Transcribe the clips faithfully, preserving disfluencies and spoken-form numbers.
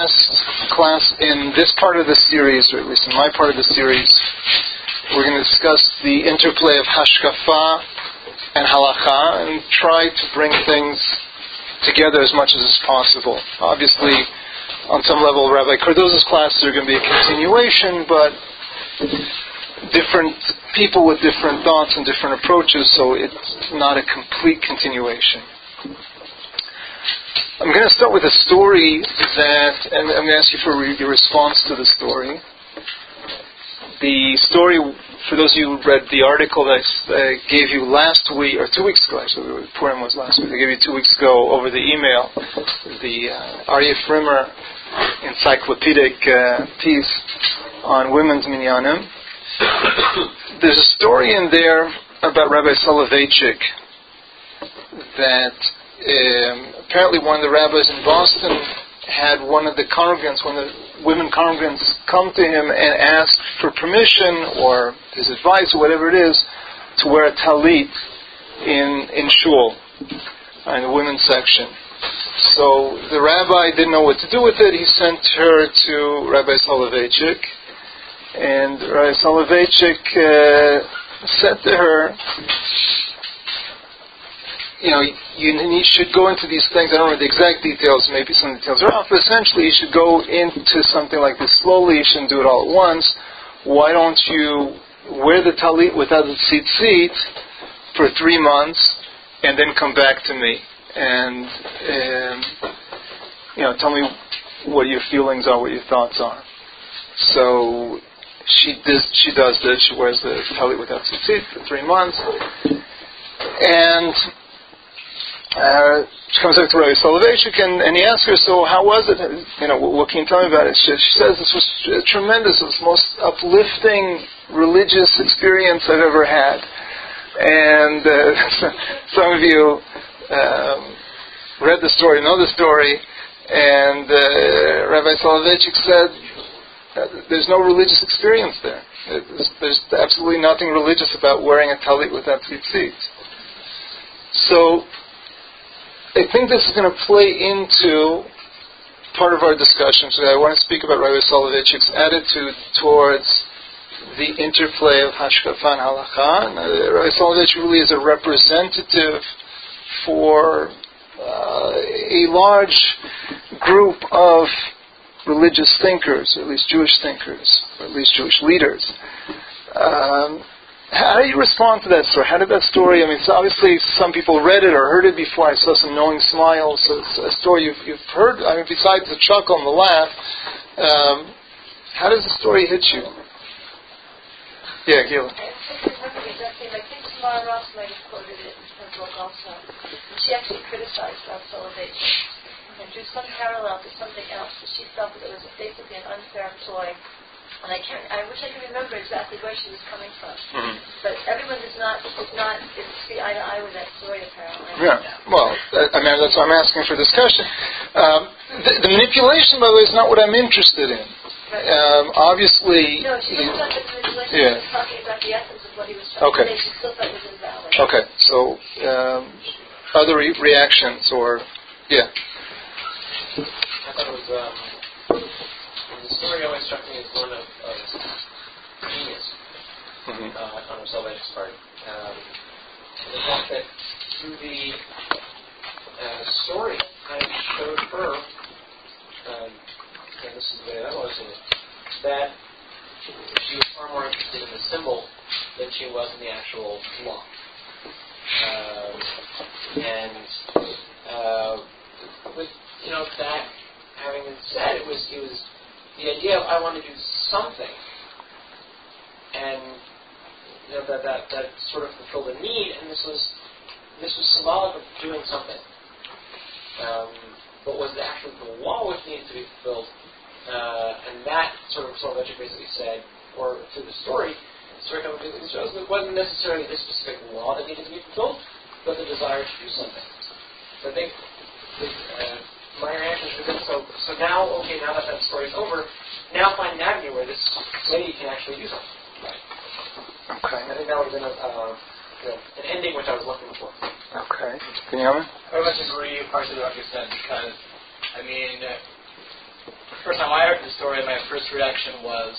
last class in this part of the series, or at least in my part of the series, we're going to discuss the interplay of hashkafa and halacha and try to bring things together as much as is possible. Obviously, on some level, Rabbi Cardozo's classes are going to be a continuation, but different people with different thoughts and different approaches, so it's not a complete continuation. I'm going to start with a story that, and I'm going to ask you for your response to the story. The story, for those of you who read the article that I gave you last week, or two weeks ago, actually, Purim was last week, I gave you two weeks ago over the email, the uh, Aryeh Frimer encyclopedic uh, piece on women's minyanim. There's a story in there about Rabbi Soloveitchik that um, apparently one of the rabbis in Boston had one of the congregants, one of the women congregants, come to him and ask for permission or his advice or whatever it is to wear a talit in in shul, in the women's section. So the rabbi didn't know what to do with it. He sent her to Rabbi Soloveitchik, and Rabbi Soloveitchik uh, said to her, you know, you, you should go into these things. I don't know the exact details. Maybe some details are off. But essentially, you should go into something like this slowly. You shouldn't do it all at once. Why don't you wear the talit without the tzitzit for three months and then come back to me and, um, you know, tell me what your feelings are, what your thoughts are. So she does. She does this. She wears the talit without tzitzit for three months, and Uh, she comes up to Rabbi Soloveitchik and, and he asks her, so how was it? You know, what, what can you tell me about it? She, she says this was tremendous. It was the most uplifting religious experience I've ever had. And uh, some of you um, read the story, know the story, and uh, Rabbi Soloveitchik said, there's no religious experience there. There's, there's absolutely nothing religious about wearing a talit without tzitzit. So I think this is going to play into part of our discussion today. I want to speak about Rabbi Soloveitchik's attitude towards the interplay of hashkafa and halacha. And, uh, Rabbi Soloveitchik really is a representative for uh, a large group of religious thinkers, or at least Jewish thinkers, or at least Jewish leaders. Um, How do you respond to that story? How did that story, I mean, so obviously some people read it or heard it before. I saw some knowing smiles. So it's a story you've, you've heard, I mean, besides the chuckle and the laugh. Um, how does the story hit you? Yeah, Gila. I think I think Tamara Ross might have quoted it in her book also. She actually criticized Rav Soloveitchik and drew some parallel to something else. She felt that it was basically an unfair ploy. And I can't. I wish I could remember exactly where she was coming from. Mm-hmm. But everyone does not does not see eye to eye with that story, apparently. Yeah. Well, I mean, that's why I'm asking for discussion. Um, the, the manipulation, by the way, is not what I'm interested in. Right. Um, obviously. No, she wasn't talking about the manipulation. Yeah. She was talking about the essence of what he was trying okay. to say. She still thought it was invalid. Okay. So, um, other re- reactions, or yeah. I thought it was. Um, The story always struck me as one of, of genius mm-hmm. uh, on Soloveitchik's part. Um, the fact that through the uh, story kind of showed her, um, and this is the way I've always seen it, that she was far more interested in the symbol than she was in the actual law. Um, and uh, with you know that having been said, it was it was. The idea of I want to do something, and you know that, that that sort of fulfilled a need, and this was this was symbolic of doing something. Um, but was the actual the law which needed to be fulfilled, uh, and that sort of Soloveitchik basically said, or through the story, the story kind of basically shows that it wasn't necessarily this specific law that needed to be fulfilled, but the desire to do something. So I think. Uh, My reaction to this, so so now, okay, now that that story's over, now find an avenue where this lady can actually do something. Right. Okay. I think that would have been a, uh, you know, an ending which I was looking for. Okay. Benjamin? I would much agree partially with what you said because, I mean, first time I heard the story, my first reaction was,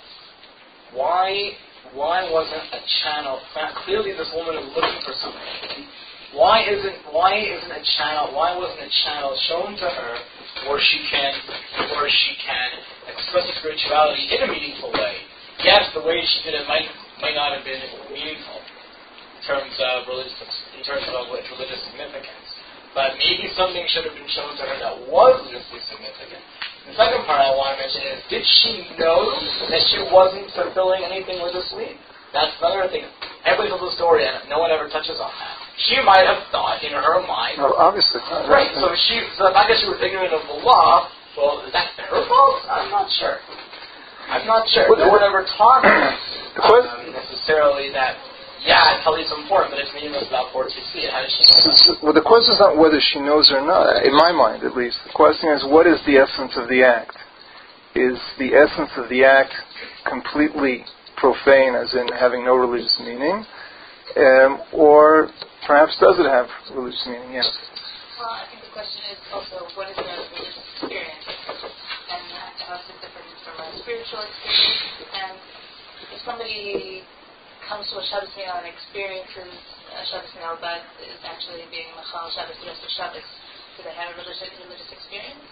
why why wasn't a channel, clearly this woman is looking for something. Why isn't why isn't a channel why wasn't a channel shown to her where she can where she can express her spirituality in a meaningful way? Yes, the way she did it might might not have been meaningful in terms of religious in terms of its religious significance. But maybe something should have been shown to her that was religiously significant. The second part I want to mention is, did she know that she wasn't fulfilling anything religiously? That's another thing. Everybody tells a story and no one ever touches on that. She might have thought in her mind. Well, obviously. Right. So she, so the fact that she was ignorant of the law, well, is that her fault? I'm not sure. I'm not sure. No one ever taught her um, necessarily that, yeah, Tali is important, but it's meaningless without force to see it. How does she know that? Well, the question is not whether she knows or not. In my mind, at least, the question is, what is the essence of the act? Is the essence of the act completely profane, as in having no religious meaning, um, or perhaps does it have religious meaning? Yes. Well, I think the question is also, what is the religious experience? And how is it different from a spiritual experience? And if somebody comes to a Shabbos meal and experiences a Shabbos meal but is actually being Machal Shabbos the rest of Shabbos, do they have a religious, religious experience?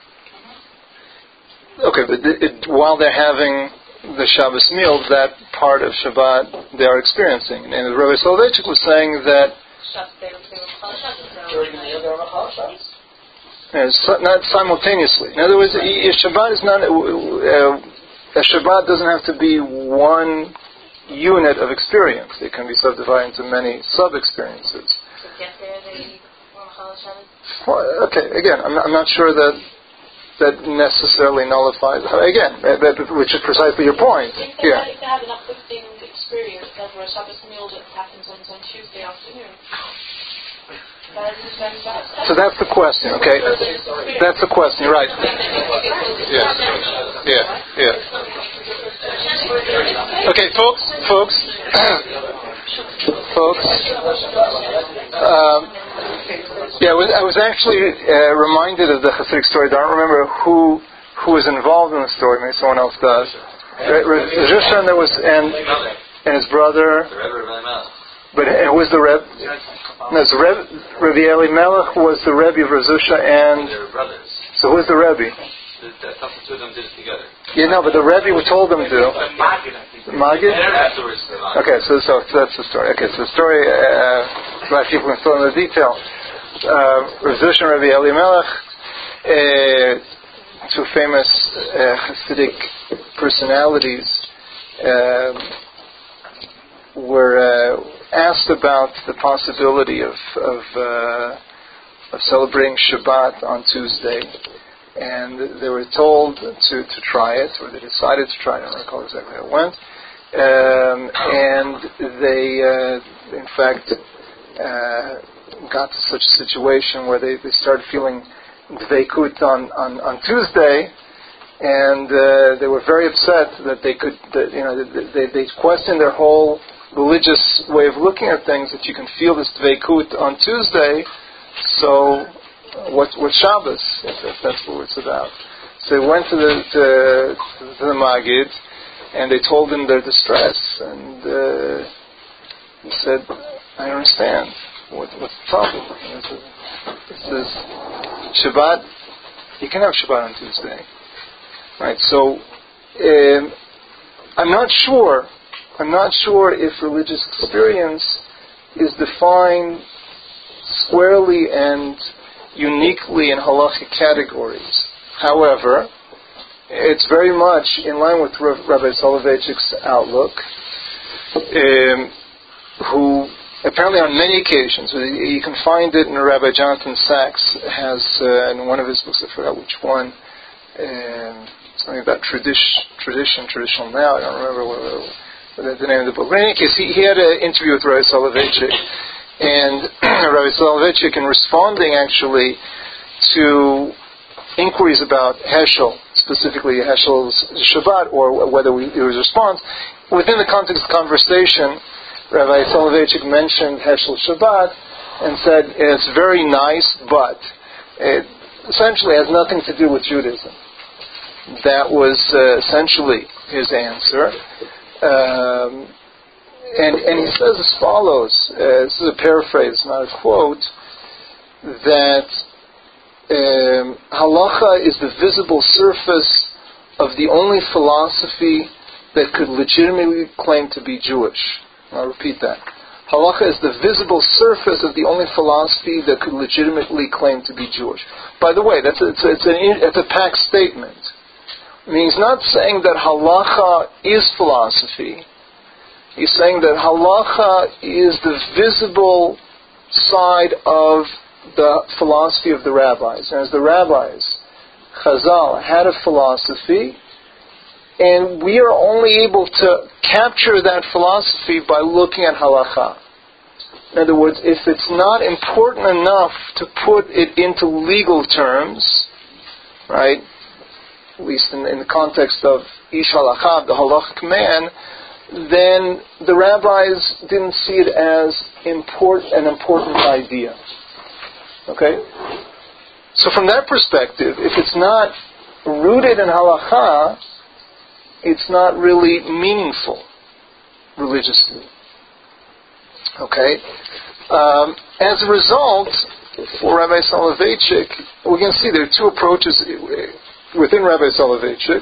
Mm-hmm. Okay, but it, while they're having the Shabbos meal, that part of Shabbat they are experiencing. And Rabbi Soloveitchik was saying that during the meal they were Machal Shabbos? Uh, not simultaneously. In other words, Shabbat is not. Uh, a Shabbat doesn't have to be one unit of experience. It can be subdivided into many sub-experiences. To get there, they were Machal Shabbos? Well, okay, again, I'm not, I'm not sure that that necessarily nullifies. Again, that, that, which is precisely your point. I think Yeah. they have an uplifting experience over a Shabbos meal that happens on, on Tuesday afternoon. So that's the question, okay? That's the question, you're right. Yeah, yeah, yeah. Okay, folks, folks, folks. Um, yeah, I was, I was actually uh, reminded of the Hasidic story. I don't remember who who was involved in the story. Maybe someone else does. Zusha, there was and and his brother. But who was the Reb? No, so Reb, Rabbi Elimelech was the Rebbe of Razusha, and they were brothers. So who was the Rebbe? The, the, the two of them did it together. Yeah, no, but the Rebbe who told them to. Magid? Okay, so, so that's the story. Okay, so the story. Uh, a lot of people can fill in the detail. Uh, Razusha and Rabbi Elimelech, uh, two famous uh, Hasidic personalities, uh, were uh, asked about the possibility of of, uh, of celebrating Shabbat on Tuesday, and they were told to, to try it, or they decided to try it. I don't recall exactly how it went. Um, and they, uh, in fact, uh, got to such a situation where they, they started feeling dveikut on, on, on Tuesday, and uh, they were very upset that they could, that, you know, they, they questioned their whole religious way of looking at things, that you can feel this dveikut on Tuesday, so what, what Shabbos, if, if that's what it's about. So they went to the, to, to the Magid, and they told him their distress, and uh, he said, I understand, what, what's the problem? And he said, he says, Shabbat, you can have Shabbat on Tuesday. Right, so um, I'm not sure I'm not sure if religious experience is defined squarely and uniquely in halachic categories. However, it's very much in line with Rabbi Soloveitchik's outlook, um, who apparently on many occasions, you can find it in Rabbi Jonathan Sachs has uh, in one of his books, I forgot which one, um, something about tradition, tradition, traditional now, I don't remember what, what the name of the book. But in any case, he, he had an interview with Rabbi Soloveitchik, and Rabbi Soloveitchik, in responding actually to inquiries about Heschel, specifically Heschel's Shabbat, or whether we, it was a response, within the context of the conversation, Rabbi Soloveitchik mentioned Heschel's Shabbat and said, it's very nice, but it essentially has nothing to do with Judaism. that was uh, essentially his answer. Um, and, and he says as follows, uh, this is a paraphrase, not a quote, that um, halacha is the visible surface of the only philosophy that could legitimately claim to be Jewish. I'll repeat that. Halacha is the visible surface of the only philosophy that could legitimately claim to be Jewish. By the way, that's a, it's, a, it's, an, it's a packed statement. I mean, he's not saying that halacha is philosophy. He's saying that halacha is the visible side of the philosophy of the rabbis. And as the rabbis, Chazal, had a philosophy, and we are only able to capture that philosophy by looking at halacha. In other words, if it's not important enough to put it into legal terms, right, at least in, in the context of ish halacha, the halachic man, then the rabbis didn't see it as important, an important idea. Okay? So from that perspective, if it's not rooted in halacha, it's not really meaningful religiously. Okay? Um, as a result, for Rabbi Soloveitchik, we can see there are two approaches within Rabbi Soloveitchik.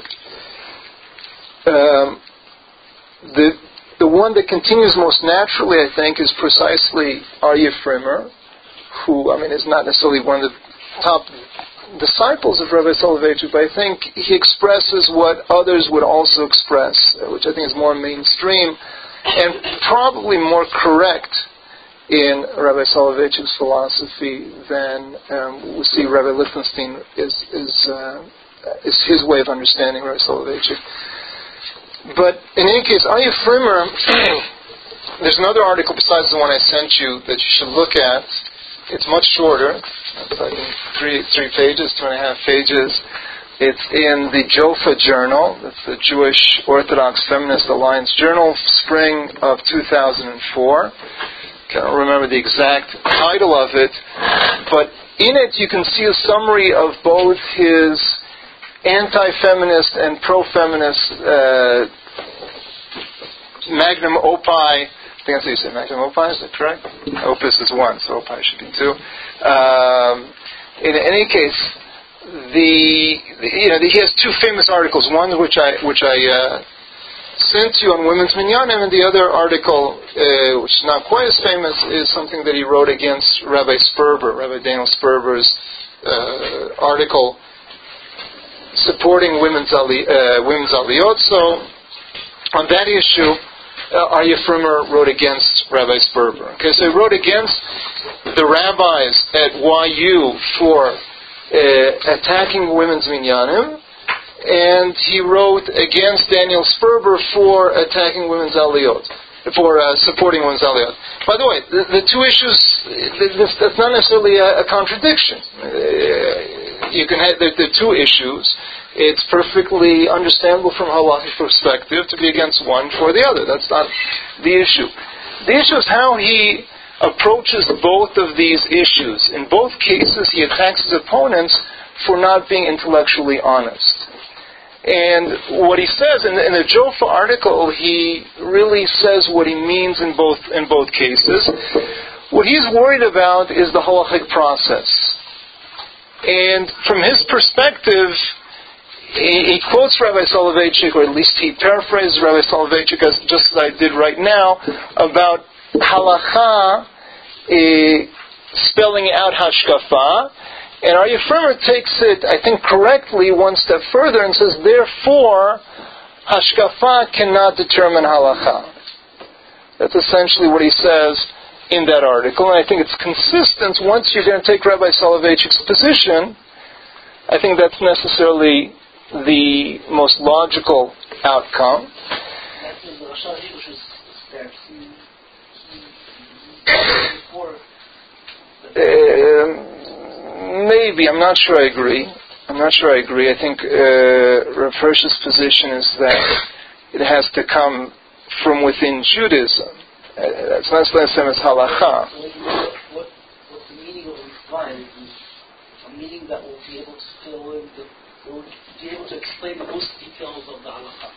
Um, the the one that continues most naturally, I think, is precisely Aryeh Frimer, who, I mean, is not necessarily one of the top disciples of Rabbi Soloveitchik, but I think he expresses what others would also express, which I think is more mainstream and probably more correct in Rabbi Soloveitchik's philosophy than um, we see Rabbi Lichtenstein is is, uh, is his way of understanding Rabbi Soloveitchik. But in any case, Aryeh Frimer, there's another article besides the one I sent you that you should look at. It's much shorter. It's like three three pages, two and a half pages. It's in the Jofa Journal. That's the Jewish Orthodox Feminist Alliance Journal, spring of two thousand four. Can't remember the exact title of it, but in it you can see a summary of both his anti-feminist and pro-feminist uh, magnum opus. I think that's how you say magnum opus, is that correct? Opus is one, so opus should be two. Um, in any case, the, the you know the, he has two famous articles. One which I which I uh, sent you on women's minyanim, and the other article, uh, which is not quite as famous, is something that he wrote against Rabbi Sperber, Rabbi Daniel Sperber's uh, article supporting women's ali, uh, women's aliyot. So on that issue, uh, Aryeh Frimer wrote against Rabbi Sperber. Okay, so he wrote against the rabbis at Y U for uh, attacking women's minyanim, and he wrote against Daniel Sperber for attacking women's aliyot, for uh, supporting women's aliyot. By the way, the, the two issues, this, that's not necessarily a, a contradiction. Uh, you can have the, the two issues. It's perfectly understandable from a halachic perspective to be against one for the other. That's not the issue. The issue is how he approaches both of these issues. In both cases, he attacks his opponents for not being intellectually honest. And what he says in the, in the Jofa article, he really says what he means in both in both cases. What he's worried about is the halachic process. And from his perspective, he, he quotes Rabbi Soloveitchik, or at least he paraphrases Rabbi Soloveitchik, as, just as I did right now, about halacha uh, spelling out hashkafa. And Aryeh Frimer takes it, I think, correctly one step further and says, therefore, hashkafa cannot determine halacha. That's essentially what he says in that article. And I think it's consistent. Once you're going to take Rabbi Soloveitchik's position, I think that's necessarily the most logical outcome. Um, Maybe. I'm not sure I agree. I'm not sure I agree. I think uh, Rav Hirsch's position is that it has to come from within Judaism. Uh, that's not the same as halacha. What, what, what's the meaning of refine is a meaning that will be able to fill in the, will be able to explain the most details of the halakha.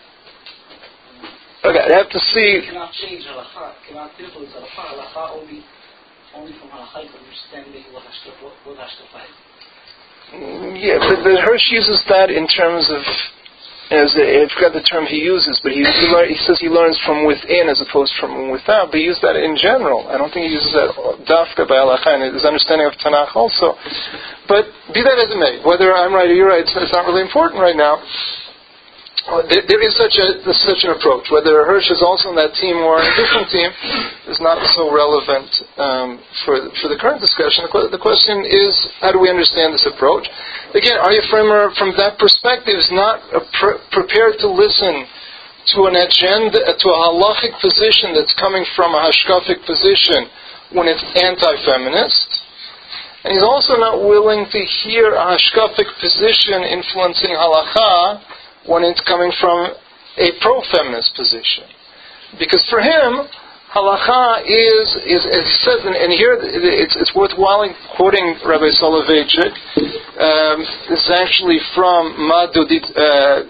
Okay, I have to see. You cannot change halakha, cannot influence halakha. Halakha only, only from halakha understanding what hashkafa, what hashkafa is. Yeah, but the Hirsch uses that in terms of, as I forgot the term he uses, but he he, lear, he says he learns from within as opposed from without. But he uses that in general. I don't think he uses that dafka by halakha and his understanding of Tanakh also. But be that as it may, whether I'm right or you're right, it's, it's not really important right now. Uh, there, there is such a such an approach. Whether Hirsch is also in that team or in a different team is not so relevant um, for for the current discussion. The, the question is, how do we understand this approach? Again, Arya Frimer, from that perspective, is not a pre- prepared to listen to an agenda, to a halachic position that's coming from a hashkafic position when it's anti-feminist. And he's also not willing to hear a hashkafic position influencing halakha when it's coming from a pro-feminist position. Because for him, halakha is, is as he says, and, and here it's, it's worthwhile quoting Rabbi Soloveitchik. Um, this is actually from Madodid, uh,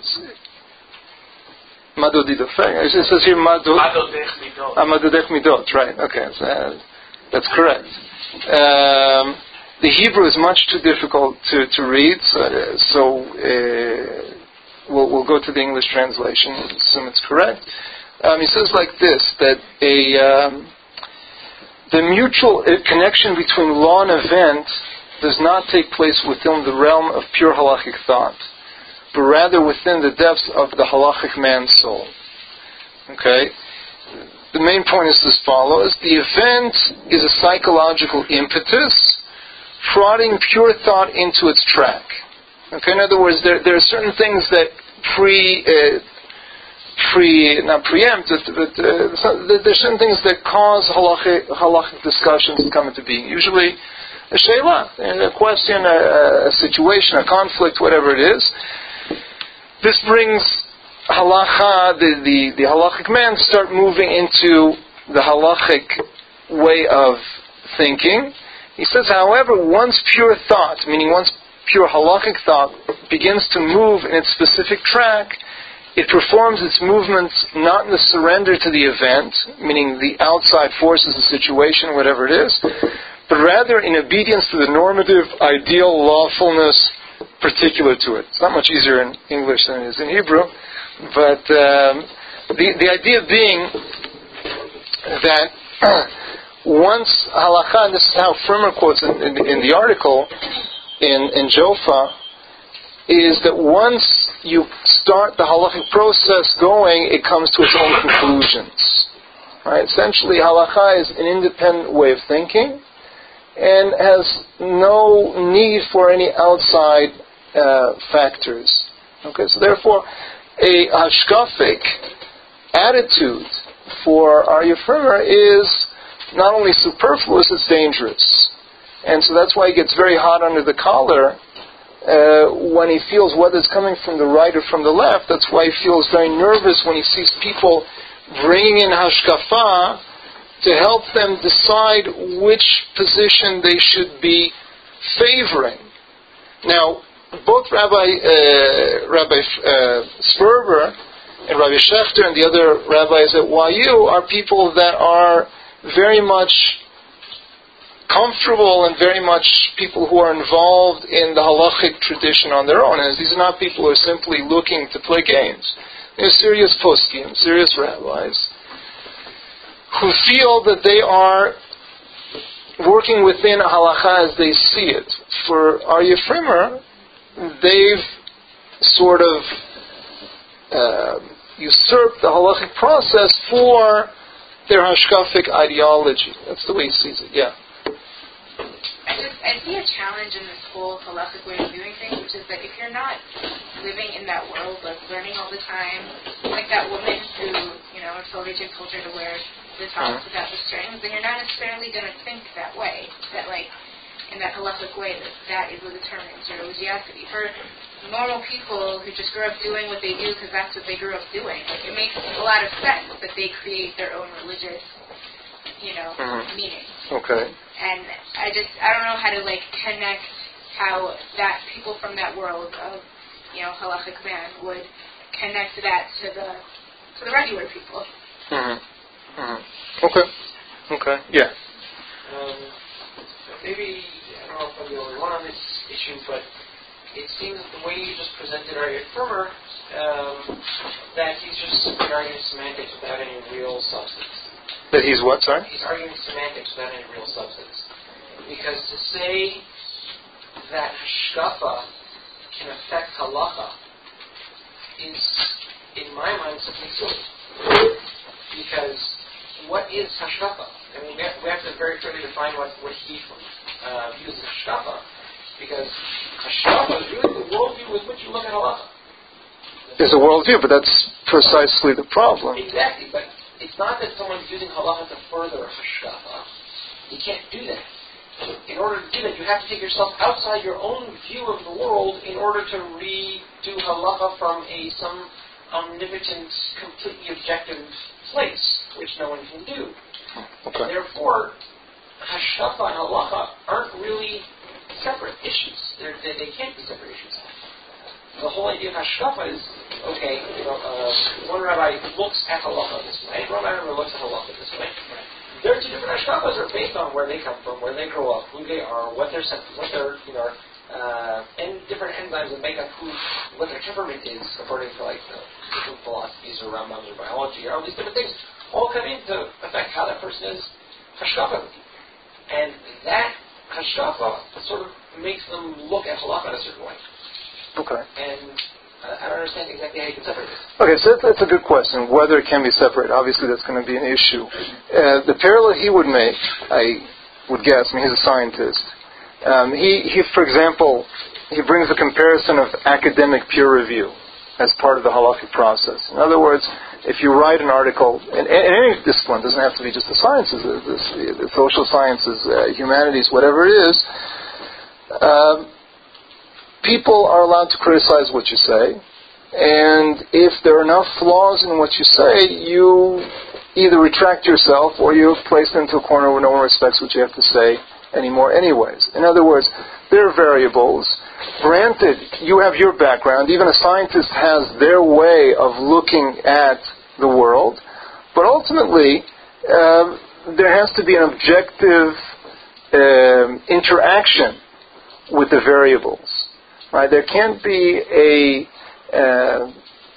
Madodidot. It says here Madodech Midot. Madodech Midot, right. Okay, so, uh, that's correct. Um, the Hebrew is much too difficult to, to read, so, uh, so uh, We'll, we'll go to the English translation and assume it's correct. Um, he says like this, that a um, the mutual connection between law and event does not take place within the realm of pure halachic thought, but rather within the depths of the halachic man's soul. Okay? The main point is as follows. The event is a psychological impetus prodding pure thought into its track. Okay, in other words, there there are certain things that pre, uh, pre not preempt, but, but uh, so there are certain things that cause halachic, halachic discussions to come into being. Usually, a shayla, a question, a, a situation, a conflict, whatever it is. This brings halacha, the, the, the halachic man, to start moving into the halachic way of thinking. He says, however, once pure thought, meaning once pure halachic thought begins to move in its specific track, it performs its movements not in the surrender to the event, meaning the outside forces, the situation, whatever it is, but rather in obedience to the normative, ideal lawfulness particular to it. It's not much easier in English than it is in Hebrew, but um, the, the idea being that once halakha, and this is how Frimer quotes in, in, in the article, in, in Jofa, is that once you start the halachic process going, it comes to its own conclusions. Right? Essentially, halakha is an independent way of thinking and has no need for any outside uh, factors. Okay, so therefore, a hashkafic attitude for Arya Frimer is not only superfluous, it's dangerous. And so that's why he gets very hot under the collar uh, when he feels whether it's coming from the right or from the left. That's why he feels very nervous when he sees people bringing in hashkafa to help them decide which position they should be favoring. Now, both Rabbi uh, Rabbi uh, Sperber and Rabbi Schechter and the other rabbis at Y U are people that are very much comfortable and very much people who are involved in the halachic tradition on their own. And these are not people who are simply looking to play games. They're serious poskim, serious rabbis, who feel that they are working within halakha as they see it. For Arya Frimer, they've sort of uh, usurped the halachic process for their hashkafic ideology. That's the way he sees it, yeah. I just, I see a challenge in this whole halachic way of doing things, which is that if you're not living in that world, like learning all the time, like that woman who, you know, Soloveitchik told her to wear the tops uh-huh. without the strings, then you're not necessarily going to think that way, that like, in that halachic way, that that is what determines your religiosity. For normal people who just grew up doing what they do because that's what they grew up doing, like, it makes a lot of sense that they create their own religious, you know, uh-huh. meaning. Okay. And I just, I don't know how to, like, connect how that people from that world of, you know, halachic man would connect that to the to the regular people. Mm-hmm. Mm-hmm. Okay. Okay. Yeah. Um, maybe, I don't know if I'm the only one on this issue, but it seems the way you just presented Aryeh Firmer, um, that he's just arguing semantics without any real substance. That he's what, sorry? He's arguing semantics without any real substance. Because to say that hashkafa can affect halacha is, in my mind, something silly. Because what is hashkafa? I mean, we have, we have to very clearly define what, what he uh, views as hashkafa. Because hashkafa is really the worldview with which you look at halacha. It's a worldview, but that's precisely the problem. Exactly, but it's not that someone's using halacha to further hashkafa. You can't do that. In order to do that, you have to take yourself outside your own view of the world in order to redo halacha from a some omnipotent, completely objective place, which no one can do. Okay. Therefore, hashkafa and halacha aren't really separate issues. They're, they they can't be separate issues. The whole idea of hashkafa is, okay, you know, uh, one rabbi looks at halacha this way, one rabbi looks at halacha this way. Their two different hashkafas are based on where they come from, where they grow up, who they are, what their what their you know, uh, and different enzymes that make up who, what their temperament is, according to like the different philosophies or Rambam or biology, or all these different things, all come in to affect how that person is hashkafa. And that hashkafa sort of makes them look at halacha in a certain way. Okay. And uh, I don't understand exactly how you can separate this. Okay, so that's, that's a good question, whether it can be separated. Obviously, that's going to be an issue. Uh, the parallel he would make, I would guess, I mean, he's a scientist. Um, he, he, for example, he brings a comparison of academic peer review as part of the halakhic process. In other words, if you write an article, in, in any discipline, it doesn't have to be just the sciences, the, the, the social sciences, uh, humanities, whatever it is, um, people are allowed to criticize what you say, and if there are enough flaws in what you say, you either retract yourself or you're placed into a corner where no one respects what you have to say anymore anyways. In other words, there are variables. Granted, you have your background. Even a scientist has their way of looking at the world, but ultimately, uh, there has to be an objective um, interaction with the variables. Right? There can't be a uh,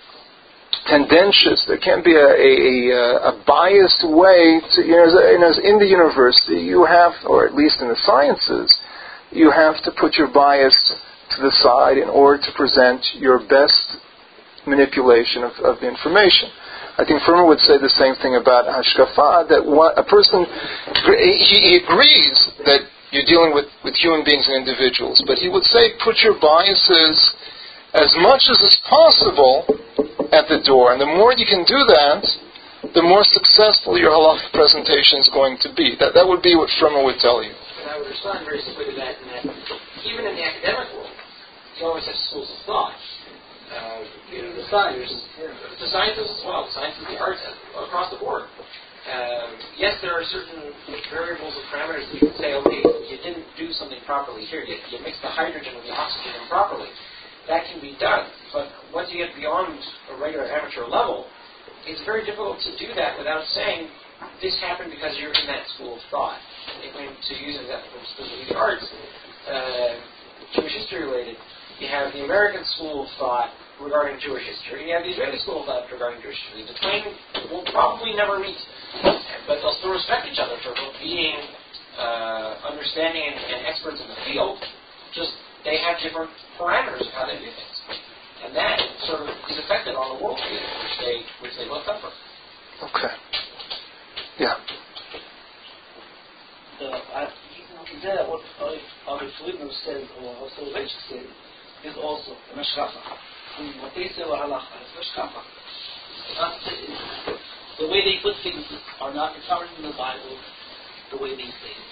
tendentious, there can't be a, a, a biased way to, you know, as, as in the university, you have, or at least in the sciences, you have to put your bias to the side in order to present your best manipulation of, of the information. I think Firmer would say the same thing about hashkafa, that what a person, he, he agrees that you're dealing with, with human beings and individuals. But he would say, put your biases as much as is possible at the door. And the more you can do that, the more successful your halachic presentation is going to be. That that would be what Firmer would tell you. And I would respond very simply to that, in that even in the academic world, you always have schools of thought. Uh, you know, the sciences, the sciences as well, the sciences, the arts, across the board. Um, yes, there are certain variables and parameters that you can say, okay, you didn't do something properly here. You, you mixed the hydrogen with the oxygen improperly. That can be done. But once you get beyond a regular amateur level, it's very difficult to do that without saying, this happened because you're in that school of thought. If I'm to use an example from specifically the arts, uh, Jewish history related, you have the American school of thought regarding Jewish history, and you have the Israeli school of thought regarding Jewish history. The twain will probably never meet, but they'll still respect each other for both being uh, understanding and, and experts in the field. Just they have different parameters of how they do things, and that sort of is affected on the worldview which they which they both come from. Okay. Yeah. The, I, there, what Rabbi Friedman said, or also Rich said, is also a mashkafa. What they say about halacha is mashkafa. The way they put things are not, it's not written in the Bible the way they say it.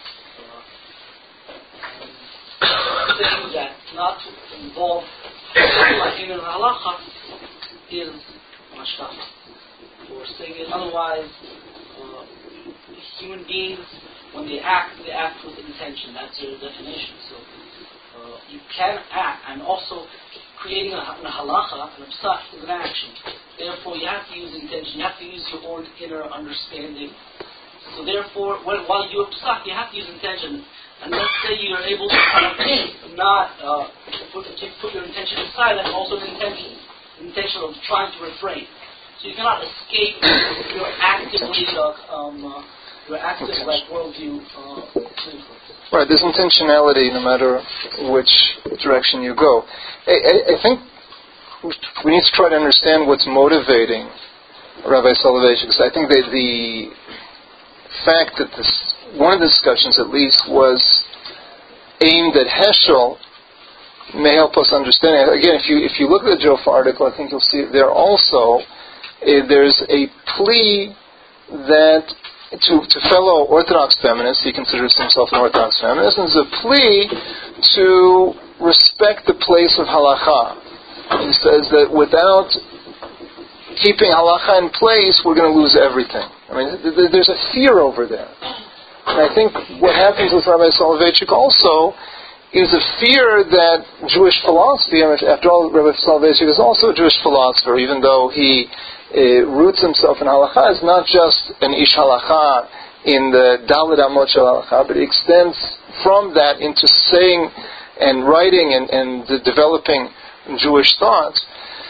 Uh, saying that not to involve in an halacha is mashkafa. Or saying it otherwise, uh, human beings, when they act, they act with intention. That's their definition. So uh, you can act and also creating a, a halacha, an psak, is an action. Therefore, you have to use intention. You have to use your own inner understanding. So therefore, when, while you psak, you have to use intention. And let's say you're able to not uh, put, put your intention aside, that's also an intention, an intention of trying to refrain. So you cannot escape your actively, uh, um, uh, your active like worldview uh, influence. Right, there's intentionality no matter which direction you go. I, I, I think we need to try to understand what's motivating Rabbi Soloveitchik. I think that the fact that this, one of the discussions at least, was aimed at Heschel may help us understand. Again, if you if you look at the Jofa article, I think you'll see there also uh, there's a plea that to, to fellow Orthodox feminists, he considers himself an Orthodox feminist, and there's a plea to respect the place of halacha. He says that without keeping halacha in place, we're going to lose everything. I mean, th- there's a fear over there. And I think what happens with Rabbi Soloveitchik also is a fear that Jewish philosophy, I mean, after all, Rabbi Soloveitchik is also a Jewish philosopher, even though he uh, roots himself in halacha, is not just an ish halacha in the Daled Amot shel halacha, but it extends from that into saying and writing and, and the developing Jewish thoughts.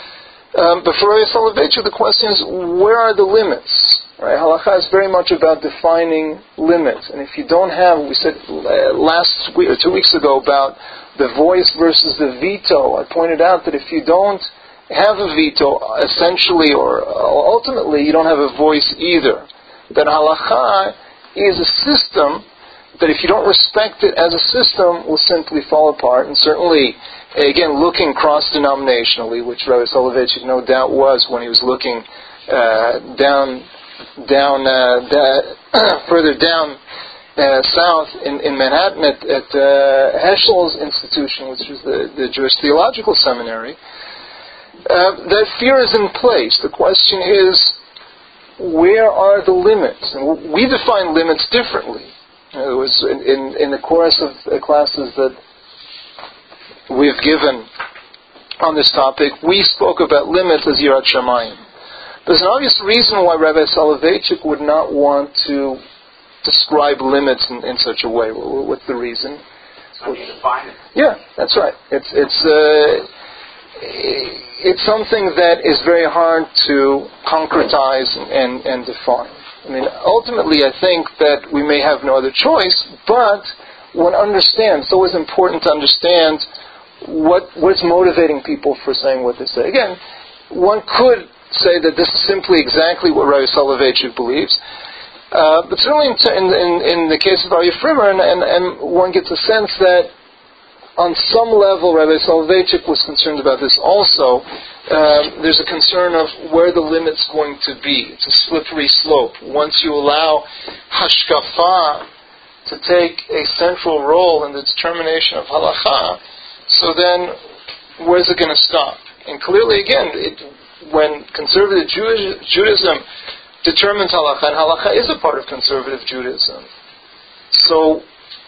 Um, but for Rabbi Soloveitchik, the question is, where are the limits? Right? Halacha is very much about defining limits. And if you don't have, we said uh, last week or two weeks ago about the voice versus the veto, I pointed out that if you don't have a veto, essentially or ultimately, you don't have a voice either. That halacha is a system that if you don't respect it as a system, will simply fall apart. And certainly, again, looking cross-denominationally, which Rabbi Soloveitchik no doubt was when he was looking uh, down down uh, da- further down uh, south in, in Manhattan at, at uh, Heschel's institution, which was the, the Jewish Theological Seminary, uh, that fear is in place. The question is, where are the limits? And we define limits differently. Uh, it was in, in, in the course of the classes that we've given on this topic, we spoke about limits as Yirat Shamayim. There's an obvious reason why Rabbi Soloveitchik would not want to describe limits in, in such a way. What's the reason? How do you define it? Yeah, that's right. It's it's uh, it's something that is very hard to concretize and, and define. I mean, ultimately, I think that we may have no other choice, but one understands. It's always important to understand what what's motivating people for saying what they say. Again, one could say that this is simply exactly what Rabbi Soloveitchik believes, uh, but certainly in, in, in, in the case of Aryeh Frimer, and, and, and one gets a sense that on some level Rabbi Soloveitchik was concerned about this also. Uh, there's a concern of where the limit's going to be. It's a slippery slope. Once you allow hashkafa to take a central role in the determination of halacha, so then where's it going to stop? And clearly, again, it, when conservative Jewish, Judaism determines halacha, and halacha is a part of conservative Judaism. So,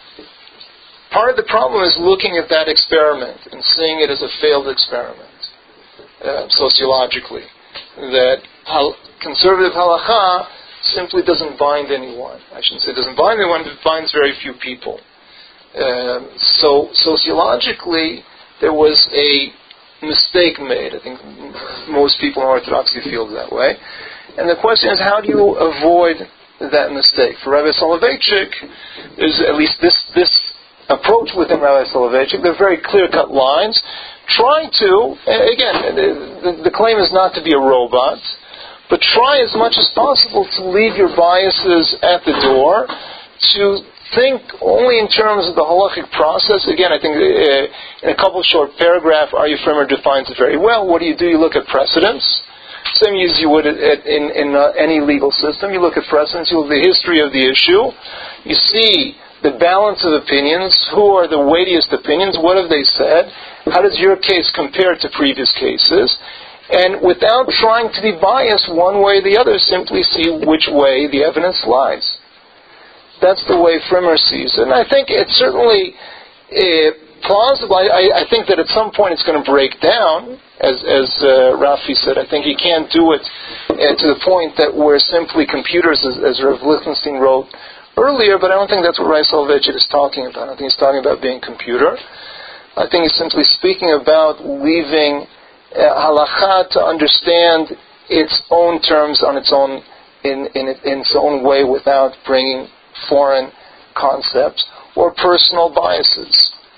part of the problem is looking at that experiment and seeing it as a failed experiment, uh, sociologically. That hal- conservative halacha simply doesn't bind anyone. I shouldn't say it doesn't bind anyone, but it binds very few people. Um, so, sociologically, there was a mistake made. I think most people in Orthodoxy feel that way. And the question is, how do you avoid that mistake? For Rabbi Soloveitchik, there's at least this, this approach within Rabbi Soloveitchik. There are very clear-cut lines. Try to, again, the, the claim is not to be a robot, but try as much as possible to leave your biases at the door, to think only in terms of the halachic process. Again, I think uh, in a couple short paragraphs, Aryeh Frimer defines it very well. What do you do? You look at precedents, same as you would at, at, in, in uh, any legal system. You look at precedents, you look at the history of the issue, you see the balance of opinions, who are the weightiest opinions, what have they said, how does your case compare to previous cases, and without trying to be biased one way or the other, simply see which way the evidence lies. That's the way Frimer sees it. And I think it certainly, it, plausible. I, I think that at some point it's going to break down, as, as uh, Rafi said. I think you can't do it uh, to the point that we're simply computers, as, as Rav Lichtenstein wrote earlier, but I don't think that's what Rai Soloveitchik is talking about. I think he's talking about being computer. I think he's simply speaking about leaving uh, halacha to understand its own terms on its own, in, in, in its own way, without bringing foreign concepts or personal biases.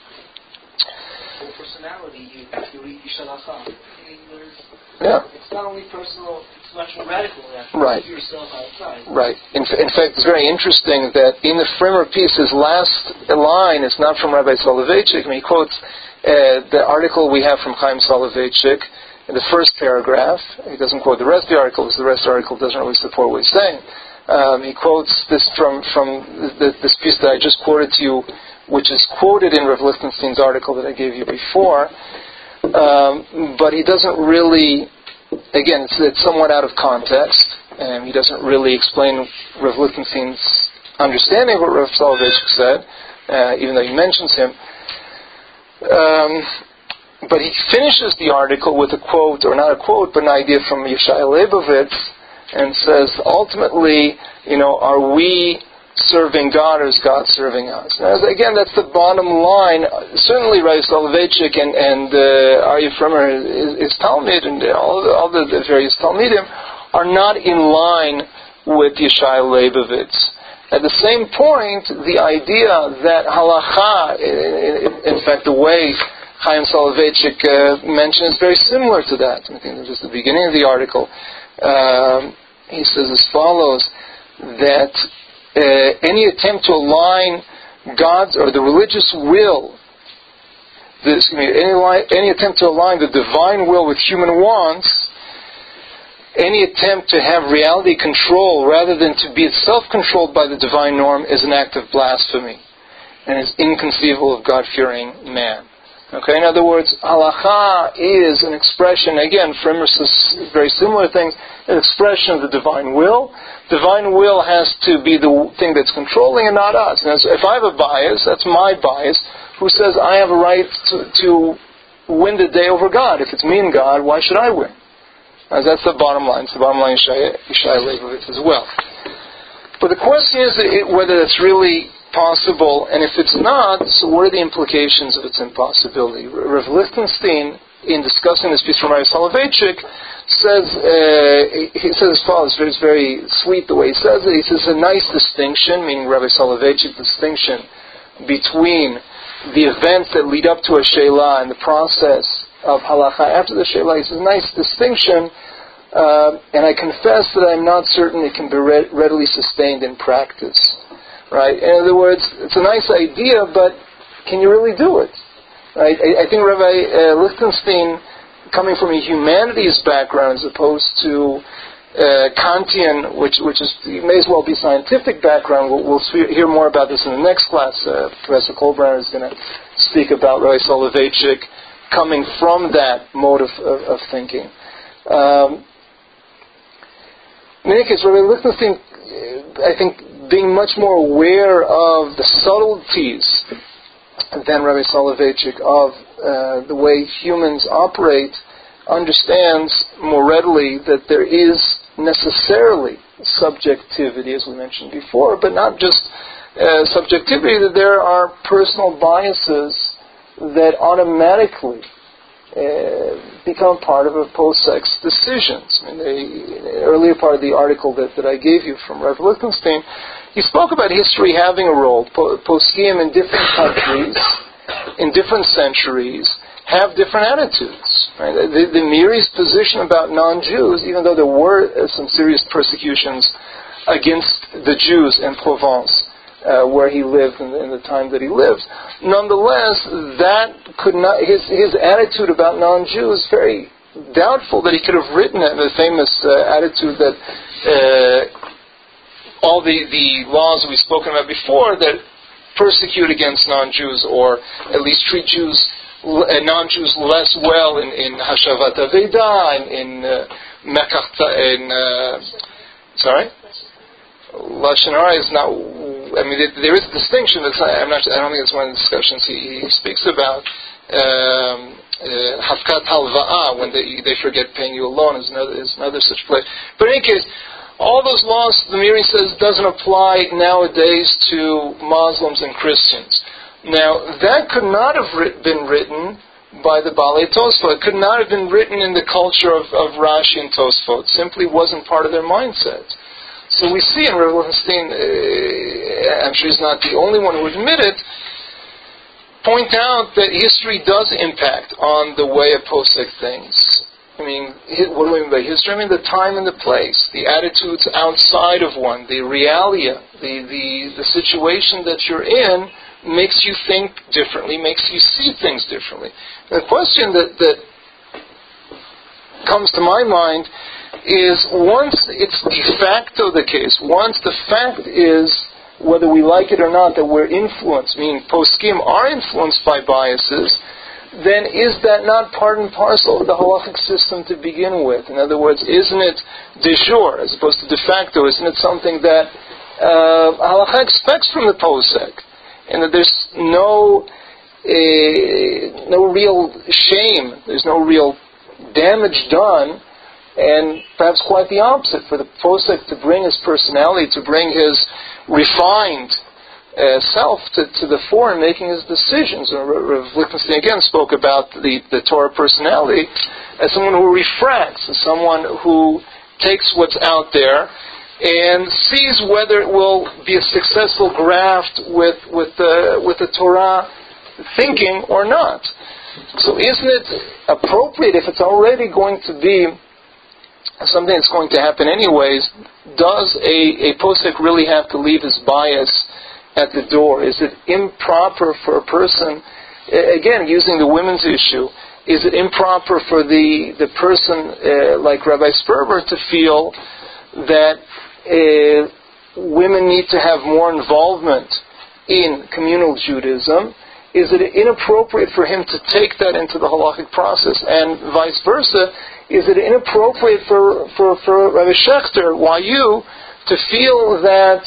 For personality, you, you read Yishalacha. Yeah. It's not only personal, it's much more radical. You have to right. keep yourself outside. Right. In, in fact, it's very interesting that in the Frimer piece, his last line is not from Rabbi Soloveitchik. I mean, he quotes uh, the article we have from Chaim Soloveitchik in the first paragraph. He doesn't quote the rest of the article because the rest of the article doesn't really support what he's saying. Um, he quotes this from, from the, this piece that I just quoted to you, which is quoted in Rav Lichtenstein's article that I gave you before. Um, but he doesn't really, again, it's, it's somewhat out of context, and he doesn't really explain Rav Lichtenstein's understanding of what Rav Soloveitchik said, uh, even though he mentions him. Um, but he finishes the article with a quote, or not a quote, but an idea from Yeshaya Leibovitz, and says, ultimately, you know, are we serving God or is God serving us? Now, again, that's the bottom line. Certainly, Rav Soloveitchik and, and uh, Aryeh Frimer, his, his Talmud, and all the, all the various Talmidim are not in line with Yeshaya Leibovitz. At the same point, the idea that halacha, in, in fact, the way Chaim Soloveitchik uh, mentioned is very similar to that. I think this is the beginning of the article. Um, he says as follows, that uh, any attempt to align God's or the religious will, the, excuse me, any, any attempt to align the divine will with human wants, any attempt to have reality control rather than to be self-controlled by the divine norm is an act of blasphemy and is inconceivable of God-fearing man. Okay, in other words, halacha is an expression, again, Frimer says very similar things, an expression of the divine will. Divine will has to be the thing that's controlling and not us. And if I have a bias, that's my bias, who says I have a right to, to win the day over God. If it's me and God, why should I win? As that's the bottom line. It's the bottom line of Yeshaya Leibovitz as well. But the question is whether that's really possible, and if it's not, so what are the implications of its impossibility? Rav Lichtenstein, in discussing this piece from Rav Soloveitchik, says uh, he says as follows. It's very sweet the way he says it. He says a nice distinction, meaning Rabbi Soloveitchik's distinction between the events that lead up to a sheila and the process of halacha after the sheila. He says a nice distinction, uh, and I confess that I'm not certain it can be re- readily sustained in practice. Right? In other words, it's a nice idea, but can you really do it? Right? I, I think Rabbi uh, Lichtenstein, coming from a humanities background as opposed to uh, Kantian, which which is may as well be scientific background. We'll, we'll hear more about this in the next class. Uh, Professor Kohlbrenner is going to speak about Rabbi Soloveitchik coming from that mode of, of, of thinking. Um, in any case, Rabbi Lichtenstein, I think, being much more aware of the subtleties than Rabbi Soloveitchik of uh, the way humans operate, understands more readily that there is necessarily subjectivity, as we mentioned before, but not just uh, subjectivity, that there are personal biases that automatically uh, become part of a post-sex decisions. In the, in the earlier part of the article that, that I gave you from Rav Lichtenstein, he spoke about history having a role. Poskim in different countries, in different centuries, have different attitudes. Right? The, the Miri's position about non-Jews, even though there were uh, some serious persecutions against the Jews in Provence, uh, where he lived in the, in the time that he lived, nonetheless, that could not. His his attitude about non-Jews is very doubtful that he could have written it. The famous uh, attitude that. Uh, all the, the laws we've spoken about before that persecute against non-Jews, or at least treat Jews, uh, non-Jews less well in, in Hashavat Aveda, in, in uh, Mekach, in, uh, sorry? Lashon Hara is not I mean, there, there is a distinction. That's not, I'm not. I don't think it's one of the discussions he, he speaks about. Um, Hafkat halva'ah, when they they forget paying you a loan, is another is another such place. But in any case, all those laws, the Meiri says, doesn't apply nowadays to Muslims and Christians. Now, that could not have writ- been written by the Baalei Tosfot. It could not have been written in the culture of, of Rashi and Tosfot. It simply wasn't part of their mindset. So we see in Rav Lichtenstein, uh, I'm sure he's not the only one who would admit it, point out that history does impact on the way a posek thinks. I mean, what do I mean by history? I mean the time and the place, the attitudes outside of one, the realia, the, the, the situation that you're in makes you think differently, makes you see things differently. And the question that, that comes to my mind is, once it's de facto the case, once the fact is, whether we like it or not, that we're influenced, meaning poskim are influenced by biases, then is that not part and parcel of the halachic system to begin with? In other words, isn't it de jure as opposed to de facto? Isn't it something that uh, halacha expects from the posek? And that there's no uh, no real shame, there's no real damage done, and perhaps quite the opposite, for the posek to bring his personality, to bring his refined Uh, self to, to the fore in making his decisions. Rav Lichtenstein again spoke about the, the Torah personality as someone who refracts, as someone who takes what's out there and sees whether it will be a successful graft with with the with the Torah thinking or not. So, isn't it appropriate, if it's already going to be something that's going to happen anyways? Does a, a posek really have to leave his bias at the door? Is it improper for a person, again, using the women's issue, is it improper for the, the person uh, like Rabbi Sperber to feel that uh, women need to have more involvement in communal Judaism? Is it inappropriate for him to take that into the halachic process? And vice versa, is it inappropriate for, for, for Rabbi Schechter, why you, to feel that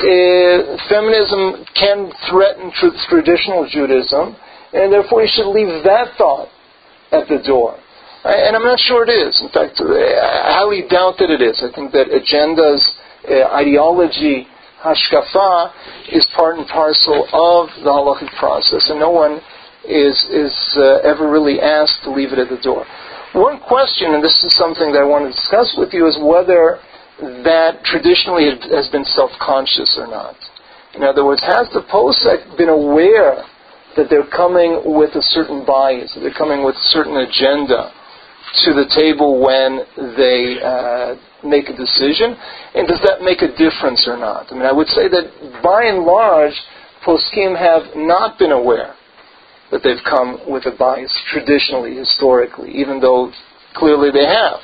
uh, feminism can threaten tr- traditional Judaism, and therefore you should leave that thought at the door. I, and I'm not sure it is. In fact, I highly doubt that it is. I think that agendas, uh, ideology, hashkafa, is part and parcel of the halachic process, and no one is, is uh, ever really asked to leave it at the door. One question, and this is something that I want to discuss with you, is whether that traditionally has been self-conscious or not. In other words, has the posek been aware that they're coming with a certain bias, that they're coming with a certain agenda to the table when they uh, make a decision? And does that make a difference or not? I mean, I would say that by and large, poskim have not been aware that they've come with a bias traditionally, historically, even though clearly they have.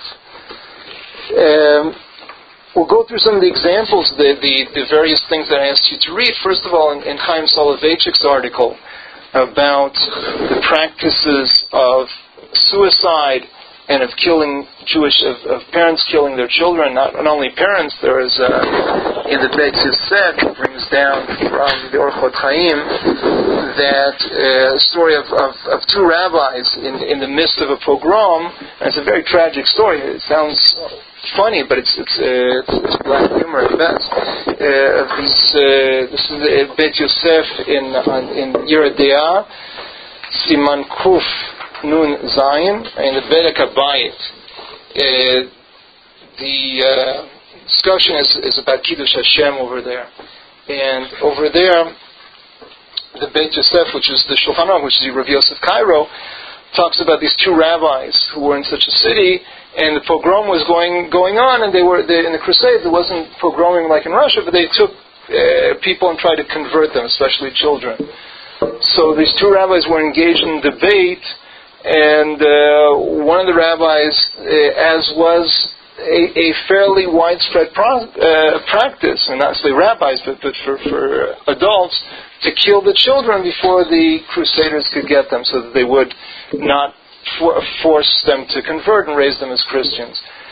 Um, We'll go through some of the examples, the, the, the various things that I asked you to read. First of all, in, in Chaim Soloveitchik's article about the practices of suicide and of killing Jewish, of, of parents killing their children. Not, not only parents, there is uh, in the Beit Yosef, it brings down from the Orchot Chaim that uh, story of, of, of two rabbis in, in the midst of a pogrom. And it's a very tragic story. It sounds funny, but it's it's, uh, it's, it's black humor at best. Uh, of these, uh, this is uh, Beit Yosef in on, in Yeridea, Siman Kuf Nun Zayin, and the Bedek Habayit. Uh, the uh, discussion is, is about Kiddush Hashem over there, and over there, the Beit Yosef, which is the Shulchan Aruch, which is the Rav Yosef Cairo, talks about these two rabbis who were in such a city. And the pogrom was going going on, and they were they, in the Crusades. It wasn't pogroming like in Russia, but they took uh, people and tried to convert them, especially children. So these two rabbis were engaged in debate, and uh, one of the rabbis, uh, as was a, a fairly widespread pro- uh, practice, and not necessarily rabbis, but, but for, for adults, to kill the children before the Crusaders could get them, so that they would not For, force them to convert and raise them as Christians.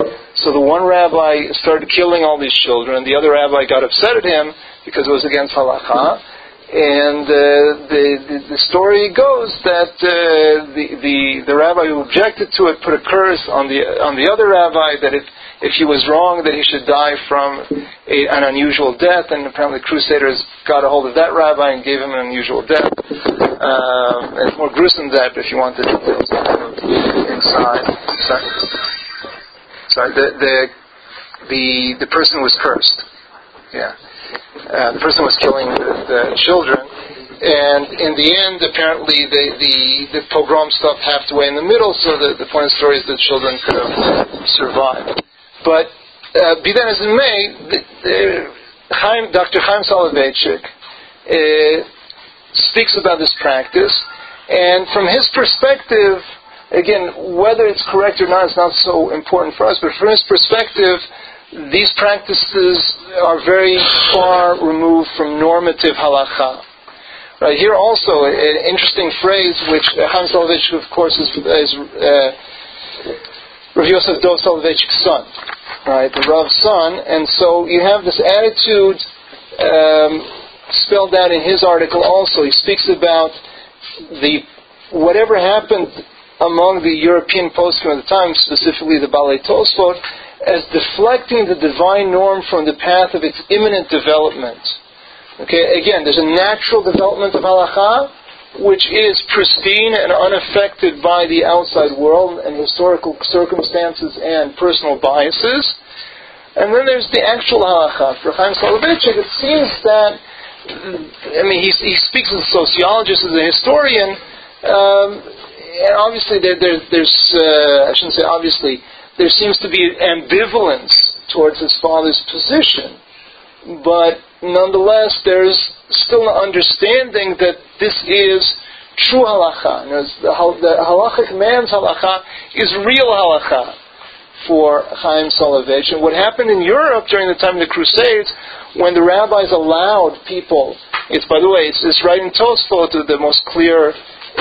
So the one rabbi started killing all these children. The other rabbi got upset at him because it was against halakha. And uh, the, the the story goes that uh, the, the the rabbi who objected to it put a curse on the on the other rabbi that if if he was wrong that he should die from a, an unusual death. And apparently the Crusaders got a hold of that rabbi and gave him an unusual death. Um, it's more gruesome than that if you want the details inside. Sorry, sorry. The the the the person was cursed. Yeah. Uh, the person was killing the, the children, and in the end, apparently, the, the, the pogrom stuff half the way in the middle, so the, the point of the story is that children could have survived. But, uh, be that as it may, the, the, Chaim, Doctor Chaim Soloveitchik uh, speaks about this practice, and from his perspective, again, whether it's correct or not is not so important for us, but from his perspective, these practices are very far removed from normative halakha. Right here, also an interesting phrase, which Chaim Soloveitchik, of course, is, is uh, Rav Yosef Dov Soloveitchik's son, right, the Rav's son, and so you have this attitude um, spelled out in his article. Also, he speaks about the whatever happened among the European poskim at the time, specifically the Balei Tosfot, as deflecting the divine norm from the path of its imminent development. Okay, again, there's a natural development of halakha, which is pristine and unaffected by the outside world and historical circumstances and personal biases. And then there's the actual halakha. For Chaim Soloveitchik, it seems that, I mean, he, he speaks as a sociologist, as a historian, um, and obviously there, there, there's, uh, I shouldn't say obviously, there seems to be ambivalence towards his father's position. But nonetheless, there's still an understanding that this is true halakha. The, the halachic man's halakha is real halakha for Chaim Soloveitchik. And what happened in Europe during the time of the Crusades, when the rabbis allowed people, it's, by the way, it's, it's right in Tosfot, the most clear uh,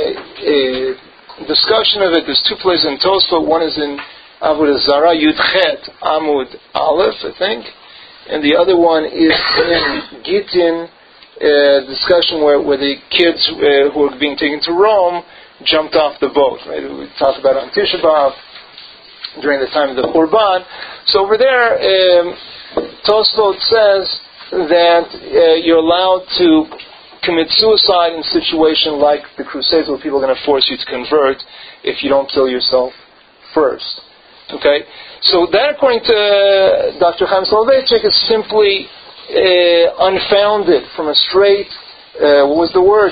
uh, discussion of it. There's two places in Tosfot. One is in Avodah Zarah, Yud Chet, Amud Aleph, I think. And the other one is in Gittin, uh, discussion where, where the kids uh, who were being taken to Rome jumped off the boat. Right? We talked about on Tisha B'Av during the time of the Khurban. So over there, um, Tosfot says that uh, you're allowed to commit suicide in a situation like the Crusades, where people are going to force you to convert if you don't kill yourself first. Okay, so that, according to uh, Doctor Chaim Soloveitchik, is simply uh, unfounded from a straight, uh, what was the word,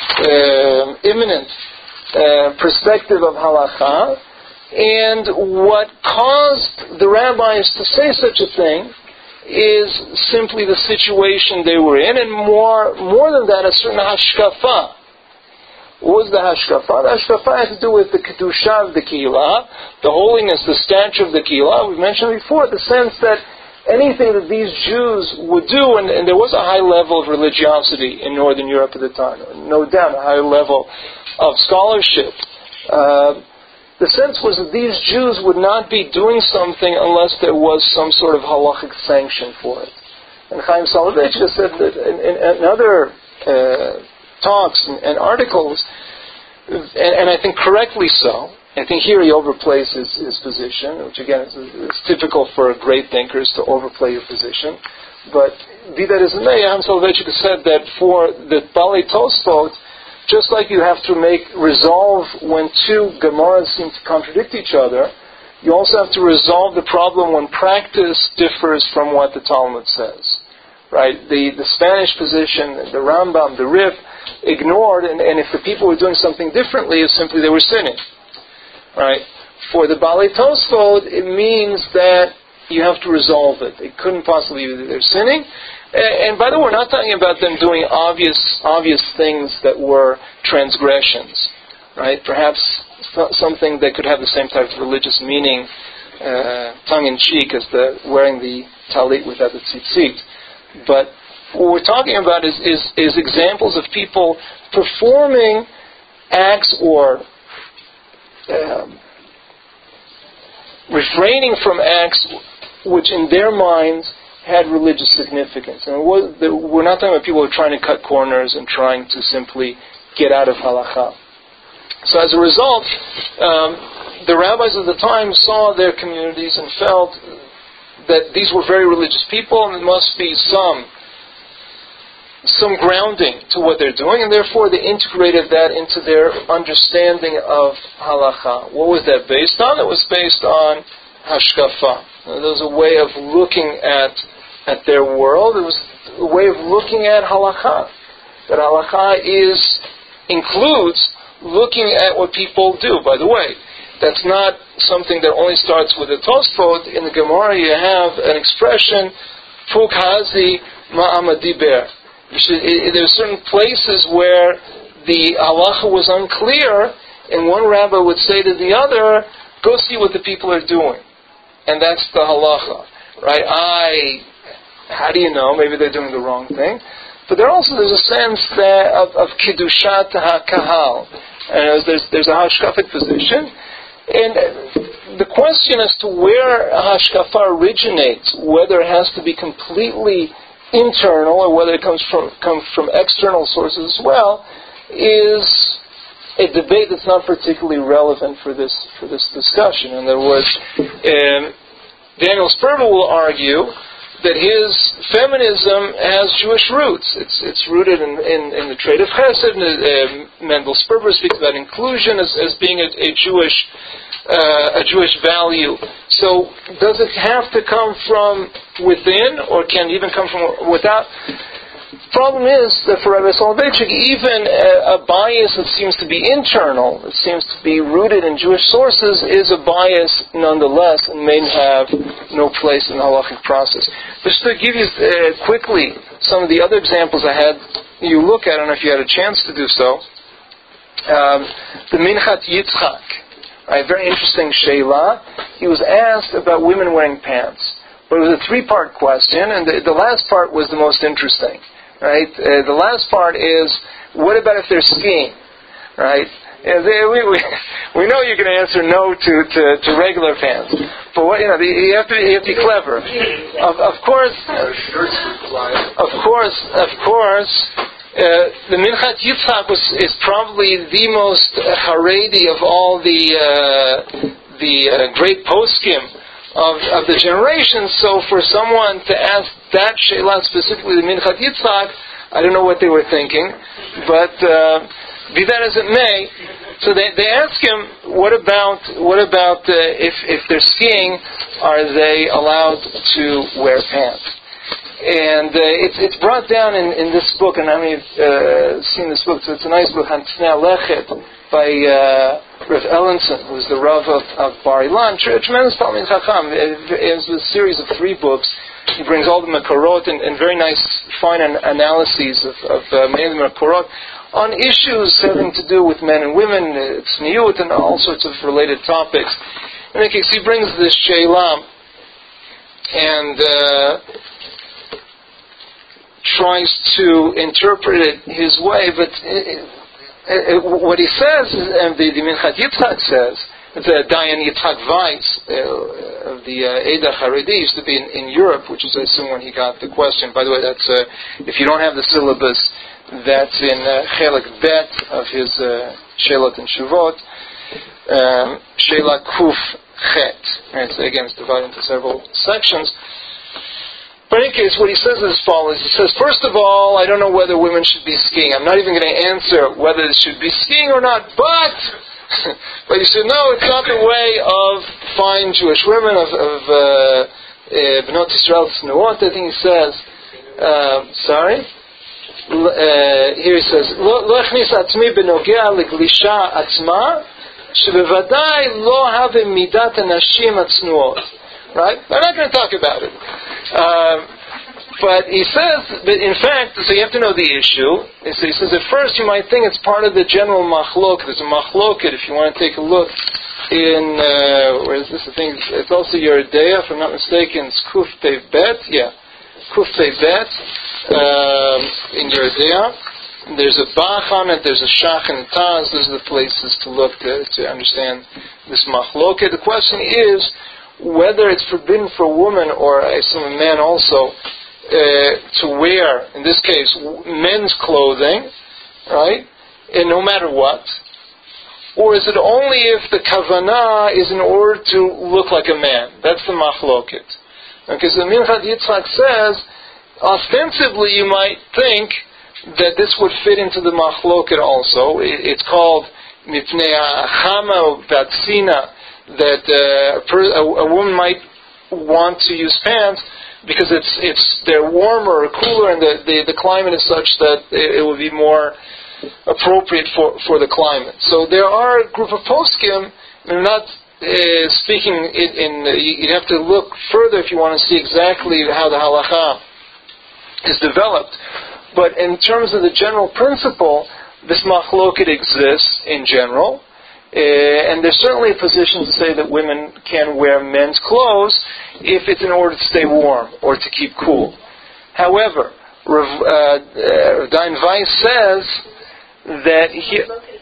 uh, imminent uh, perspective of halakha. And what caused the rabbis to say such a thing is simply the situation they were in, and more, more than that, a certain hashkafa. What was the hashkafa? The hashkafa had to do with the kedusha of the kehillah, the holiness, the stature of the kehillah. We've mentioned before the sense that anything that these Jews would do, and, and there was a high level of religiosity in Northern Europe at the time, no doubt, a high level of scholarship. Uh, the sense was that these Jews would not be doing something unless there was some sort of halachic sanction for it. And Chaim Soloveitchik said that in, in, in other uh, talks and, and articles, and, and I think correctly so. I think here he overplays his, his position, which again is, is typical for great thinkers to overplay your position. But be that as it may, Chaim Soloveitchik said that for the Balei Tosfot, just like you have to make resolve when two Gemaras seem to contradict each other, you also have to resolve the problem when practice differs from what the Talmud says. Right? The the Spanish position, the Rambam, the Rif, ignored, and, and if the people were doing something differently, it's simply they were sinning. Right? For the Balei Tosfot, it means that you have to resolve it. It couldn't possibly be that they're sinning. And, and by the way, we're not talking about them doing obvious obvious things that were transgressions. Right? Perhaps something that could have the same type of religious meaning, uh, tongue-in-cheek, as the wearing the talit without the tzitzit. But what we're talking about is, is, is examples of people performing acts or um, refraining from acts which in their minds had religious significance. And it was, we're not talking about people who are trying to cut corners and trying to simply get out of halakha. So as a result, um, the rabbis of the time saw their communities and felt that these were very religious people and there must be some some grounding to what they're doing, and therefore they integrated that into their understanding of halakha. What was that based on? It was based on hashkafa. There was a way of looking at at their world. It was a way of looking at halakha. That halakha is includes looking at what people do. By the way, that's not something that only starts with a Tosfot. In the Gemara you have an expression, Fuk hazi ma'amadiber. You should, it, there's certain places where the halacha was unclear, and one rabbi would say to the other, go see what the people are doing. And that's the halacha. Right? I, how do you know? Maybe they're doing the wrong thing. But there also there's a sense that of, of kiddushat ha-kahal. And there's, there's a hashkafic position. And the question as to where hashkafa originates, whether it has to be completely internal or whether it comes from comes from external sources as well, is a debate that's not particularly relevant for this for this discussion. In other words, um, Daniel Sperber will argue that his feminism has Jewish roots. It's it's rooted in, in, in the trait of Chesed. Uh, Mendel Sperber speaks about inclusion as, as being a, a Jewish uh, a Jewish value. So does it have to come from within, or can it even come from without? Problem is that for Rabbi Soloveitchik, even a, a bias that seems to be internal, that seems to be rooted in Jewish sources, is a bias nonetheless and may have no place in the halachic process. Just to give you uh, quickly some of the other examples I had you look at, I don't know if you had a chance to do so. Um, the Minchat Yitzchak, right, very interesting sheila. He was asked about women wearing pants. But it was a three-part question, and the, the last part was the most interesting. Right? Uh, the last part is, what about if they're skiing? Right? And they, we, we we know you're going to answer no to, to, to regular pants, but what, you know, the, you have to you have to be clever. Of, of course, of course, of course. Uh, the Minchat Yitzchak was is probably the most Haredi of all the uh, the uh, great poskim Of, of the generation. So for someone to ask that sheila, specifically the Minchat Yitzchak, I don't know what they were thinking, but uh, be that as it may, so they, they ask him, what about what about uh, if if they're skiing, are they allowed to wear pants? And uh, it's it's brought down in, in this book, and I mean, uh, seen this book. So it's a nice book, Hantzner Lechet, by uh, Rav Ellenson, who's the Rav of, of Bar Ilan. Tremendous Talmid Chacham. It's a series of three books. He brings all the Makorot and, and very nice, fine an- analyses of, of uh, many of the Makorot on issues having to do with men and women, uh, tzniut, and all sorts of related topics. In any case, he brings this Sheila and uh, tries to interpret it his way, but it, it, what he says, and the, the Minchat Yitzchak says, the Dayan Yitzchak Weiss uh, of the uh, Eidah Haredi used to be in, in Europe, which is, I assume, when he got the question. By the way, that's uh, if you don't have the syllabus, that's in uh, Chelik Bet of his uh, Shelot and Shuvot, um, Shela Kuf Chet. Right, so again, it's divided into several sections. But in any case, what he says is as follows. He says, first of all, I don't know whether women should be skiing. I'm not even going to answer whether they should be skiing or not, but but you should know it's not the way of fine Jewish women, of, of uh, Bnot Yisrael Tznuot. I think he says, uh, sorry? Uh, here he says, Lo echnis atzmi benogea leglisha atzma, shebevadai lo have midat hanashim atznuot. Right? I'm not going to talk about it. Um, but he says that, in fact, so you have to know the issue. So he says, at first you might think it's part of the general machlok. There's a machloket, if you want to take a look in, uh, where is this? I think it's also Yeridea, if I'm not mistaken. It's Kuf Tei Bet. Yeah. Kuf Tei Bet um, in Yeridea. There's a Bach on it, there's a Shach and a Taz. Those are the places to look to, to understand this machloket. The question is, whether it's forbidden for a woman, or I assume a man also, uh, to wear, in this case, men's clothing, right, and no matter what, or is it only if the kavanah is in order to look like a man? That's the machloket. Okay, so Minchad Yitzchak says, ostensibly you might think that this would fit into the machloket also. It's called mipnei hachama vatzina, that uh, a, per, a, a woman might want to use pants because it's it's they're warmer or cooler, and the, the, the climate is such that it, it would be more appropriate for, for the climate. So there are a group of poskim, and I'm not uh, speaking in, in uh, you have to look further if you want to see exactly how the halacha is developed. But in terms of the general principle, this machloket exists in general. Uh, and there's certainly a position to say that women can wear men's clothes if it's in order to stay warm or to keep cool. However, Rav, uh, uh, Dayan Weiss says that he...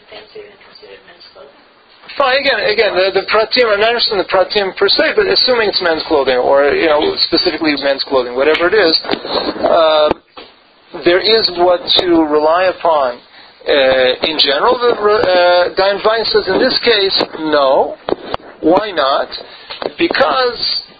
Fine, again, again, the, the pratim, I'm not interested in the pratim per se, but assuming it's men's clothing, or, you know, specifically men's clothing, whatever it is, uh, there is what to rely upon. Uh, in general, the uh, Dayan Weiss says in this case, no. Why not? Because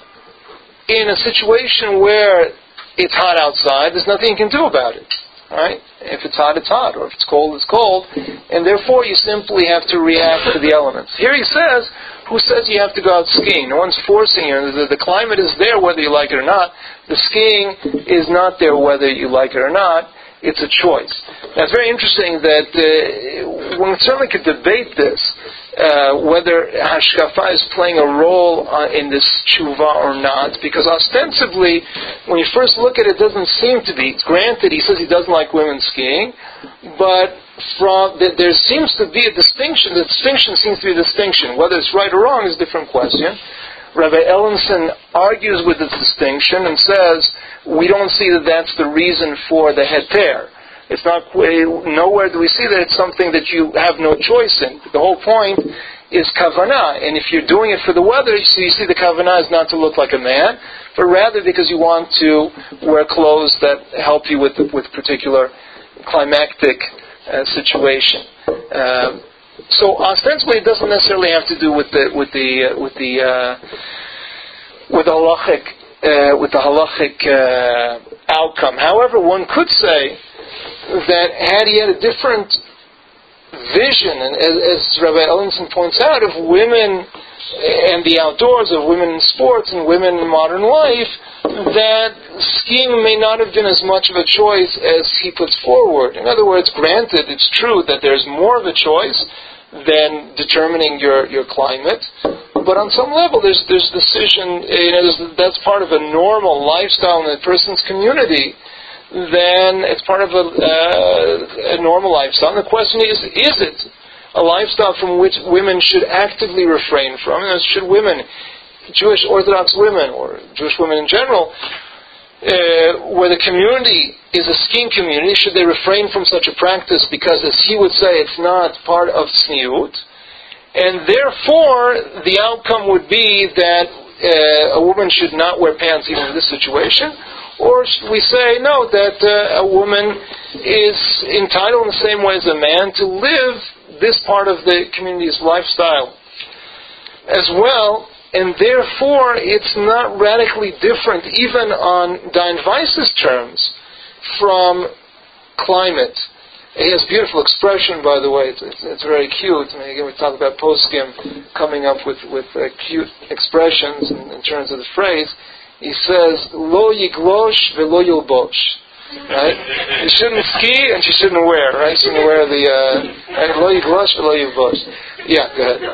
in a situation where it's hot outside, there's nothing you can do about it. Right? If it's hot, it's hot, or if it's cold, it's cold, and therefore you simply have to react to the elements. Here he says, who says you have to go out skiing? No one's forcing you. The, the climate is there whether you like it or not. The skiing is not there whether you like it or not. It's a choice. Now, it's very interesting that uh, one certainly could debate this, uh, whether hashkafa is playing a role uh, in this tshuva or not, because ostensibly, when you first look at it, it doesn't seem to be. Granted, he says he doesn't like women skiing, but from the, there seems to be a distinction. The distinction seems to be a distinction. Whether it's right or wrong is a different question. Rabbi Ellenson argues with this distinction and says, we don't see that that's the reason for the heter. It's not, nowhere do we see that it's something that you have no choice in. The whole point is kavanah, and if you're doing it for the weather, so you see the kavanah is not to look like a man, but rather because you want to wear clothes that help you with with particular climactic uh, situation. Um, So ostensibly, it doesn't necessarily have to do with the with the uh, with the uh, with the halachic uh, with the halachic uh, outcome. However, one could say that had he had a different vision, and as, as Rabbi Ellenson points out, of women and the outdoors, of women in sports and women in modern life, that skiing may not have been as much of a choice as he puts forward. In other words, granted, it's true that there's more of a choice than determining your, your climate, but on some level there's there's decision, you know, there's, that's part of a normal lifestyle in a person's community, then it's part of a, uh, a normal lifestyle. And the question is, is it a lifestyle from which women should actively refrain from? And should women, Jewish Orthodox women, or Jewish women in general, uh, where the community is a skiing community, should they refrain from such a practice because, as he would say, it's not part of tzniut? And therefore, the outcome would be that uh, a woman should not wear pants even in this situation? Or should we say, no, that uh, a woman is entitled in the same way as a man to live this part of the community's lifestyle as well, and therefore it's not radically different, even on Dayan Weiss's terms, from climate. He has beautiful expression, by the way. It's, it's, it's very cute. I mean, again, we talk about poskim coming up with, with uh, cute expressions in, in terms of the phrase. He says, "Lo yiglosh velo yilbosh." Right? You shouldn't ski and she shouldn't wear. Right? She shouldn't wear the uh, "Lo yiglosh velo yilbosh." Yeah, go ahead.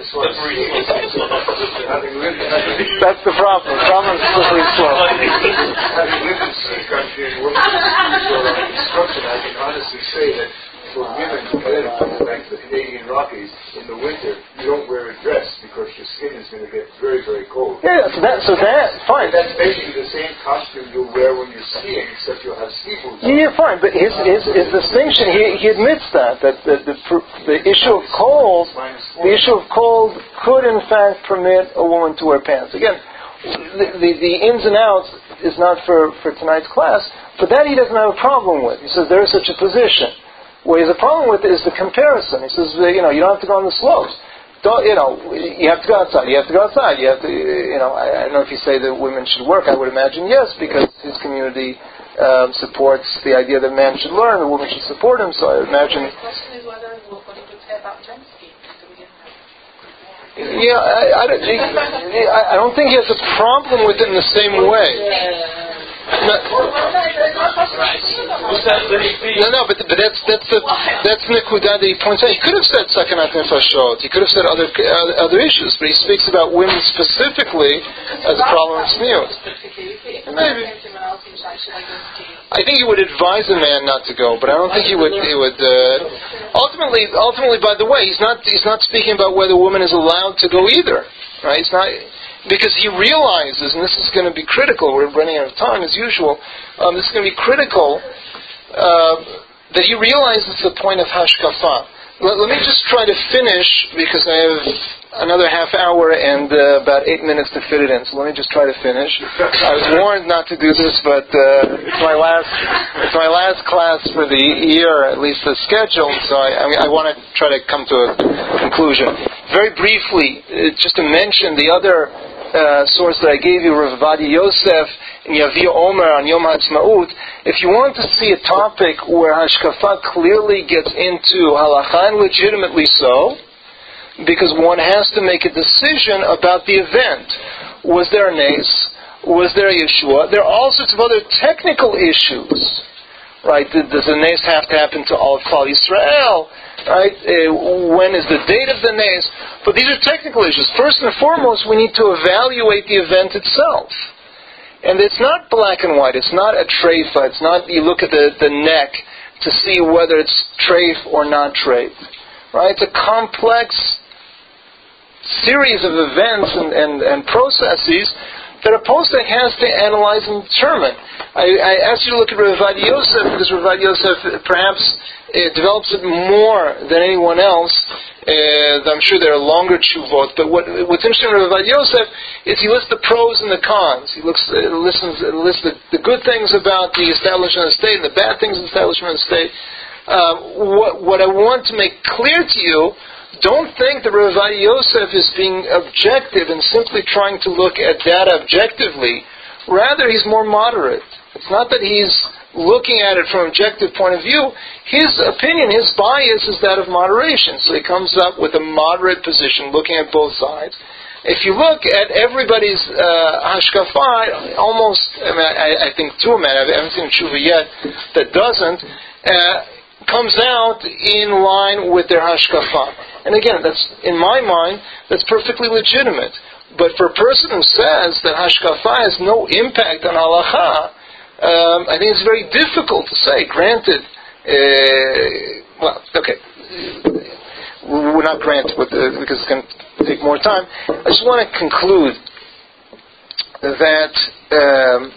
That's the problem. The problem is slippery slope. Having lived in sea country and worked in construction, I can honestly say that for women, like the Canadian Rockies, in the winter, you don't wear a dress because your skin is going to get very, very very cold. Yeah, so that, so that, fine. And that's basically the same costume you wear when you're skiing, except you'll have ski boots. Yeah, yeah, fine. But his his, his distinction, he he admits that that the the, the issue of cold, the issue of cold could in fact permit a woman to wear pants. Again, the the, the ins and outs is not for, for tonight's class, but that he doesn't have a problem with. He says there is such a position. What he has a problem with is the comparison. He says, you know, you don't have to go on the slopes. Don't, you know, you have to go outside. You have to go outside. You have to, you know, I, I don't know if you say that women should work. I would imagine yes, because his community um, supports the idea that man should learn, the woman should support him. So I imagine. The question is whether what he would say about Jensky. Yeah, I, I, don't, I don't think he has a problem with it in the same way. No, no, no, but, but that's that's the that's Nekudah that he points out. He could have said Sakanat Nefashot. He could have said other uh, other issues, but he speaks about women specifically as a problem of tzniut. Maybe. I think he would advise a man not to go, but I don't think he would. He would. Uh, ultimately, ultimately, by the way, he's not he's not speaking about whether a woman is allowed to go either. Right? It's not. Because he realizes, and this is going to be critical, we're running out of time as usual, um, this is going to be critical, uh, that he realizes the point of hashkafa. Let, let me just try to finish, because I have another half hour and uh, about eight minutes to fit it in, so let me just try to finish. I was warned not to do this, but uh, it's my last it's my last class for the year, at least the schedule, so I, I, mean, I want to try to come to a conclusion. Very briefly, uh, just to mention the other Uh, source that I gave you, Rav Ovadia Yosef and Yavia Omer on Yom HaAtzmaut. If you want to see a topic where Hashkafa clearly gets into halacha, and legitimately so, because one has to make a decision about the event. Was there a nes? Was there a Yeshua? There are all sorts of other technical issues. Right? Does the nes have to happen to all of Klal Yisrael? Right? Uh, when is the date of the nes? But these are technical issues. First and foremost, we need to evaluate the event itself. And it's not black and white. It's not a treifa. It's not you look at the, the neck to see whether it's treif or not treif. Right? It's a complex series of events and, and, and processes that a posek has to analyze and determine. I, I asked you to look at Rav Ovadia Yosef because Rav Ovadia Yosef perhaps uh, develops it more than anyone else. Uh, I'm sure there are longer tshuvot, but what, what's interesting with Rav Ovadia Yosef is he lists the pros and the cons. He looks, uh, listens, uh, lists the, the good things about the establishment of the state and the bad things of the establishment of the state. Uh, what, what I want to make clear to you, don't think that Rav Ovadia Yosef is being objective and simply trying to look at data objectively. Rather, he's more moderate. It's not that he's looking at it from an objective point of view. His opinion, his bias is that of moderation. So he comes up with a moderate position, looking at both sides. If you look at everybody's uh, hashkafa, almost, I, mean, I, I think to a man, I haven't seen a tshuva yet that doesn't, uh, comes out in line with their hashkafa. And again, that's in my mind, that's perfectly legitimate. But for a person who says that hashkafa has no impact on halacha, um, I think it's very difficult to say. Granted, uh, well, okay, we're not granted but, uh, because it's going to take more time. I just want to conclude that um,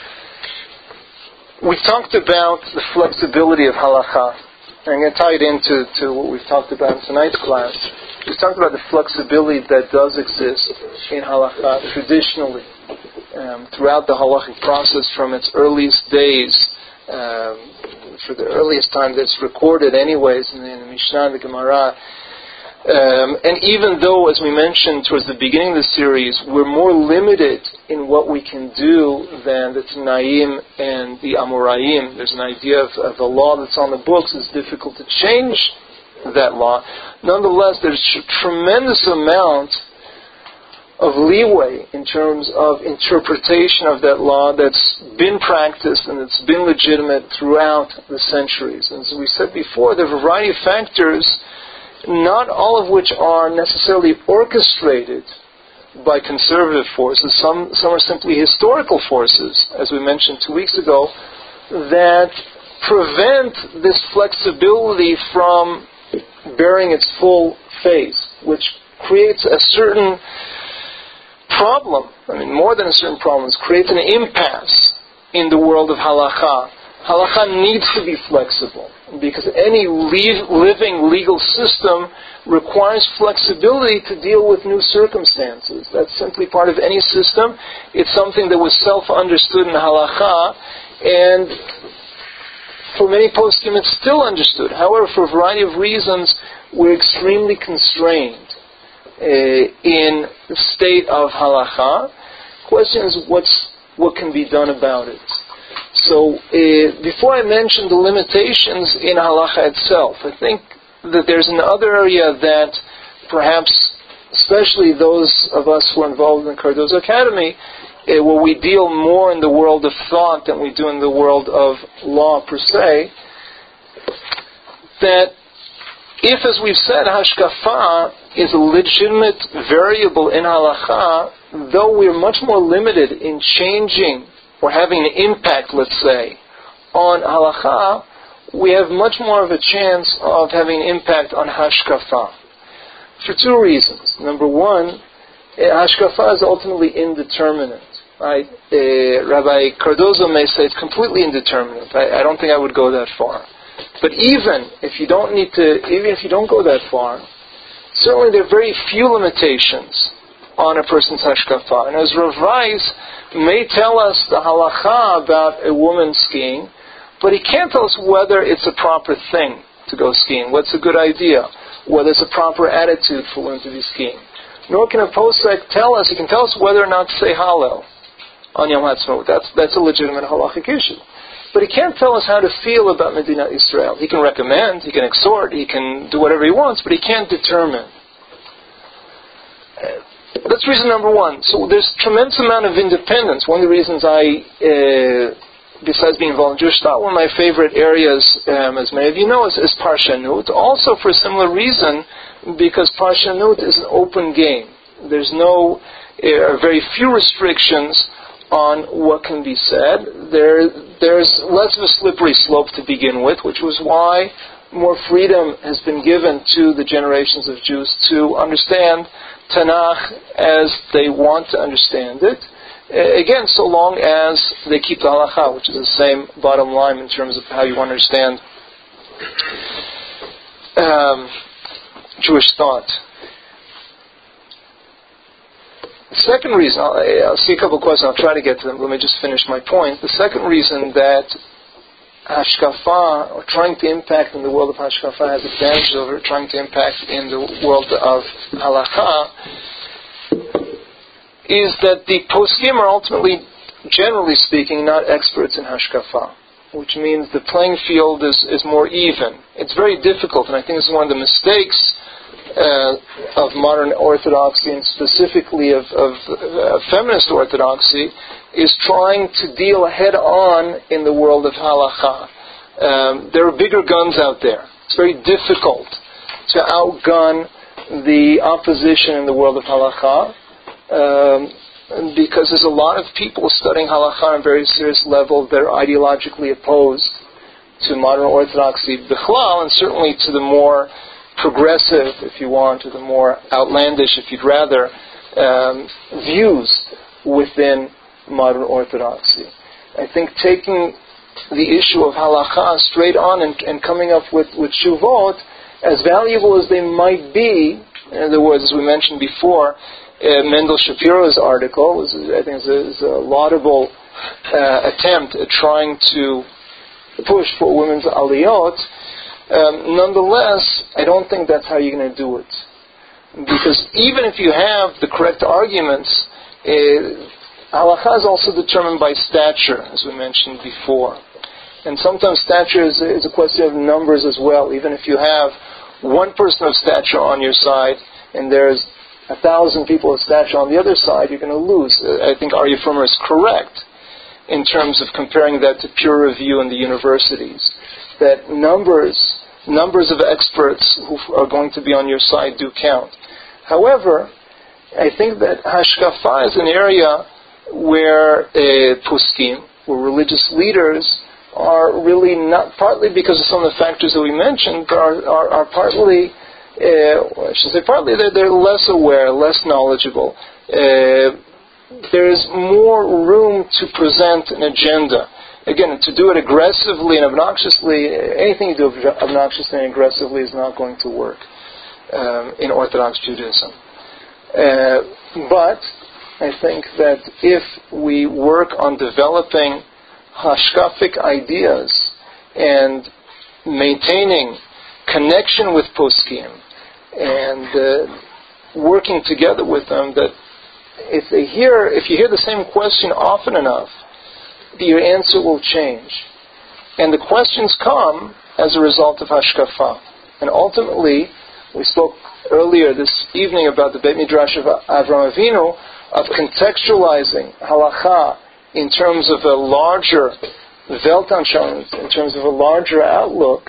we talked about the flexibility of halacha. I'm going to tie it into to what we've talked about in tonight's class. We've talked about the flexibility that does exist in halakha traditionally, um, throughout the halachic process from its earliest days, um, for the earliest time that's recorded anyways in the, in the Mishnah and the Gemara. Um, and even though, as we mentioned towards the beginning of the series, we're more limited in what we can do than the Tanaim and the Amoraim, there's an idea of, of a law that's on the books. It's difficult to change that law. Nonetheless, there's a tremendous amount of leeway in terms of interpretation of that law that's been practiced and that's been legitimate throughout the centuries. And as we said before, there are a variety of factors, not all of which are necessarily orchestrated by conservative forces. Some some are simply historical forces, as we mentioned two weeks ago, that prevent this flexibility from bearing its full face, which creates a certain problem, I mean more than a certain problem, it creates an impasse in the world of halakha. Halakha needs to be flexible because any le- living legal system requires flexibility to deal with new circumstances. That's simply part of any system. It's something that was self-understood in halakha, and for many poskim it's still understood. However, for a variety of reasons, we're extremely constrained uh, in the state of halakha. Question is, what's what can be done about it? So, uh, before I mention the limitations in halakha itself, I think that there's another area that perhaps, especially those of us who are involved in Cardozo Academy, uh, where we deal more in the world of thought than we do in the world of law per se, that if, as we've said, hashkafa is a legitimate variable in halakha, though we're much more limited in changing or having an impact, let's say, on halakha, we have much more of a chance of having an impact on hashkafa. For two reasons. Number one, hashkafa is ultimately indeterminate. Right? Uh, Rabbi Cardozo may say it's completely indeterminate. I, I don't think I would go that far. But even if you don't need to, even if you don't go that far, certainly there are very few limitations on a person's hashkafa. And as Rav Weiss may tell us the halakha about a woman skiing, but he can't tell us whether it's a proper thing to go skiing, what's a good idea, whether it's a proper attitude for women to be skiing. Nor can a posek tell us, he can tell us whether or not to say Hallel on Yom HaAtzmaut. That's, that's a legitimate halachic issue. But he can't tell us how to feel about Medina Israel. He can recommend, he can exhort, he can do whatever he wants, but he can't determine. Uh, that's reason number one. So there's tremendous amount of independence. One of the reasons I... Uh, besides being involved in Jewish thought, one of my favorite areas, um, as many of you know, is, is Parshanut. Also for a similar reason, because Parshanut is an open game. There's no, uh, very few restrictions on what can be said. There, there's less of a slippery slope to begin with, which was why more freedom has been given to the generations of Jews to understand Tanakh as they want to understand it. Again, so long as they keep the halakha, which is the same bottom line in terms of how you understand um, Jewish thought. The second reason, I'll, I'll see a couple of questions, I'll try to get to them, let me just finish my point. The second reason that hashkafa, or trying to impact in the world of hashkafa, has advantages over trying to impact in the world of halakha, is that the poskim are ultimately, generally speaking, not experts in hashkafa, which means the playing field is, is more even. It's very difficult, and I think it's one of the mistakes uh, of modern orthodoxy, and specifically of, of uh, feminist orthodoxy, is trying to deal head-on in the world of halakha. Um, there are bigger guns out there. It's very difficult to outgun the opposition in the world of halakha. Um, because there's a lot of people studying halakha on a very serious level that are ideologically opposed to modern orthodoxy bichlal, and certainly to the more progressive, if you want, or the more outlandish, if you'd rather, um, views within modern orthodoxy. I think taking the issue of halakha straight on and, and coming up with, with shuvot, as valuable as they might be, in other words, as we mentioned before, Uh, Mendel Shapiro's article was, I think, is a, is a laudable uh, attempt at trying to push for women's aliyot. Um, nonetheless, I don't think that's how you're going to do it, because even if you have the correct arguments, uh, halakha is also determined by stature, as we mentioned before, and sometimes stature is, is a question of numbers as well. Even if you have one person of stature on your side, and there's a thousand people of stature on the other side, you're going to lose. I think Aryeh Frumer is correct in terms of comparing that to peer review in the universities. That numbers, numbers of experts who are going to be on your side do count. However, I think that hashkafa is an area where uh, poskim, where religious leaders are really not, partly because of some of the factors that we mentioned, but are, are, are partly Uh, I should say partly they're, they're less aware, less knowledgeable. uh, there is more room to present an agenda. Again, to do it aggressively and obnoxiously, anything you do obnoxiously and aggressively is not going to work um, in Orthodox Judaism. Uh, but I think that if we work on developing hashkafic ideas and maintaining connection with poskim and uh, working together with them, that if they hear, if you hear the same question often enough, your answer will change. And the questions come as a result of hashkafa. And ultimately, we spoke earlier this evening about the Beit Midrash of Avraham Avinu, of contextualizing halacha in terms of a larger Weltanschauung, in terms of a larger outlook.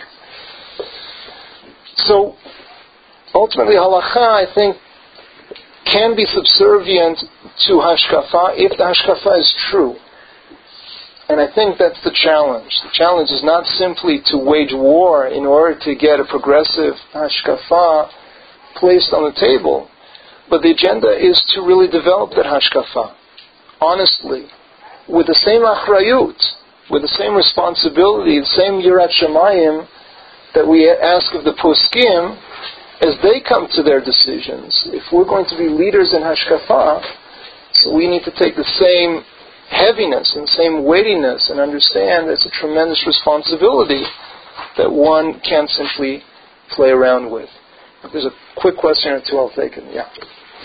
So, ultimately, halacha, I think, can be subservient to hashkafa if the hashkafa is true. And I think that's the challenge. The challenge is not simply to wage war in order to get a progressive hashkafa placed on the table, but the agenda is to really develop that hashkafa, honestly, with the same achrayut, with the same responsibility, the same yirat shamayim that we ask of the poskim as they come to their decisions. If we're going to be leaders in hashkafa, so we need to take the same heaviness and same weightiness and understand it's a tremendous responsibility that one can't simply play around with. If there's a quick question or two, I'll take it. Yeah.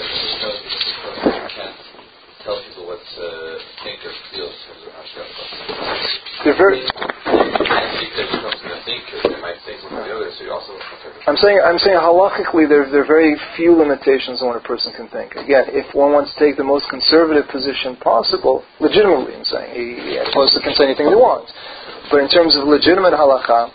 You can't tell people what to think or feel in terms of hashkafa. They're very... If they become to think, they might think one or the other, so you also... I'm saying, I'm saying halachically, there, there are very few limitations on what a person can think. Again, if one wants to take the most conservative position possible, legitimately, I'm saying, he, a person can say anything they want. But in terms of legitimate halakha,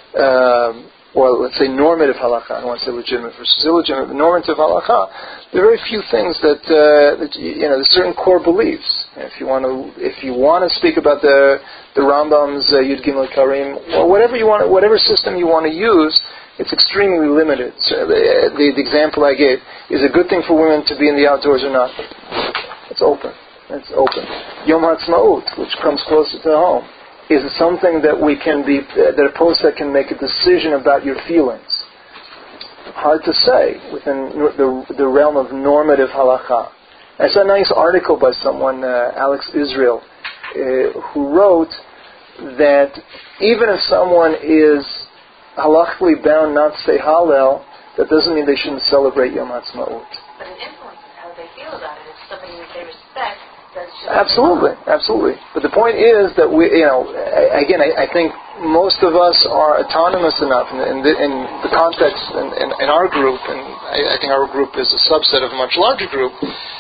um, or let's say normative halakha, I don't want to say legitimate versus illegitimate, but normative halakha, there are very few things that, uh, that you know, there's certain core beliefs. If you want to, if you want to speak about the the Rambam's uh, Yud Gimel Karim, or whatever you want, whatever system you want to use, it's extremely limited. So the, the, the example I gave, is it a good thing for women to be in the outdoors or not? It's open. It's open. Yom HaTzmaut, which comes closer to home, is it something that we can be, uh, that a posek can make a decision about your feelings? Hard to say within the, the realm of normative halakha. I saw a nice article by someone, uh, Alex Israel, uh, who wrote that even if someone is halachically bound not to say Hallel, that doesn't mean they shouldn't celebrate Yom HaTzmaut. But it influences how they feel about it. It's somebody that they respect. Absolutely, absolutely. But the point is that we, you know, again, I, I think most of us are autonomous enough in the, in the, in the context in, in, in our group, and I, I think our group is a subset of a much larger group.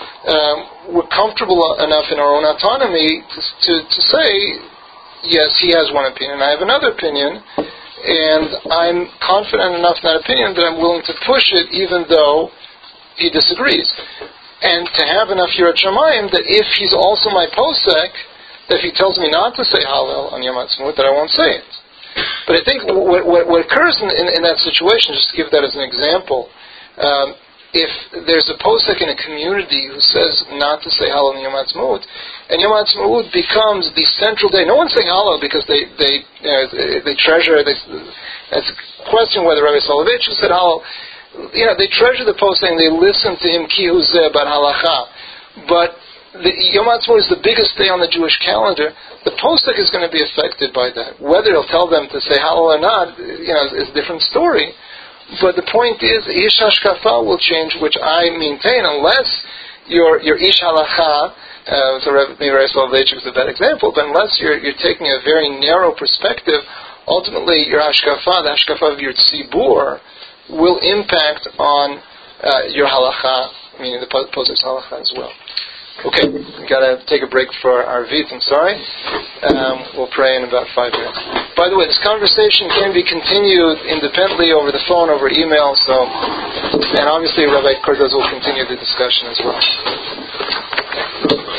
Um, we're comfortable enough in our own autonomy to, to, to say, yes, he has one opinion, I have another opinion, and I'm confident enough in that opinion that I'm willing to push it even though he disagrees. And to have enough yirat shamayim that if he's also my posek, that if he tells me not to say Hallel on Yom HaTzmaut, that I won't say it. But I think what, what, what occurs in, in, in that situation, just to give that as an example, um, if there's a posek in a community who says not to say Hallel on Yom HaTzmaut, and Yom HaTzmaut becomes the central day, no one's saying Hallel because they they you know, they treasure. They, it's a question whether Rabbi Soloveitchik said Hallel. You know, they treasure the posek and they listen to him ki huzeh about halacha. But the Yom HaTzmaut is the biggest day on the Jewish calendar. The posek is going to be affected by that. Whether he'll tell them to say Hallel or not, you know, is a different story. But the point is, ish hashkafa will change, which I maintain, unless your your ish halacha, uh, so maybe Rabbi Soloveitchik is a bad example, but unless you're you're taking a very narrow perspective, ultimately your hashkafa, the hashkafa of your tzibur, will impact on uh, your halacha, meaning the posek's halacha as well. Okay, we've got to take a break for our Arvit, I'm sorry. Um, we'll pray in about five minutes. By the way, this conversation can be continued independently over the phone, over email, so, and obviously Rabbi Kordaz will continue the discussion as well.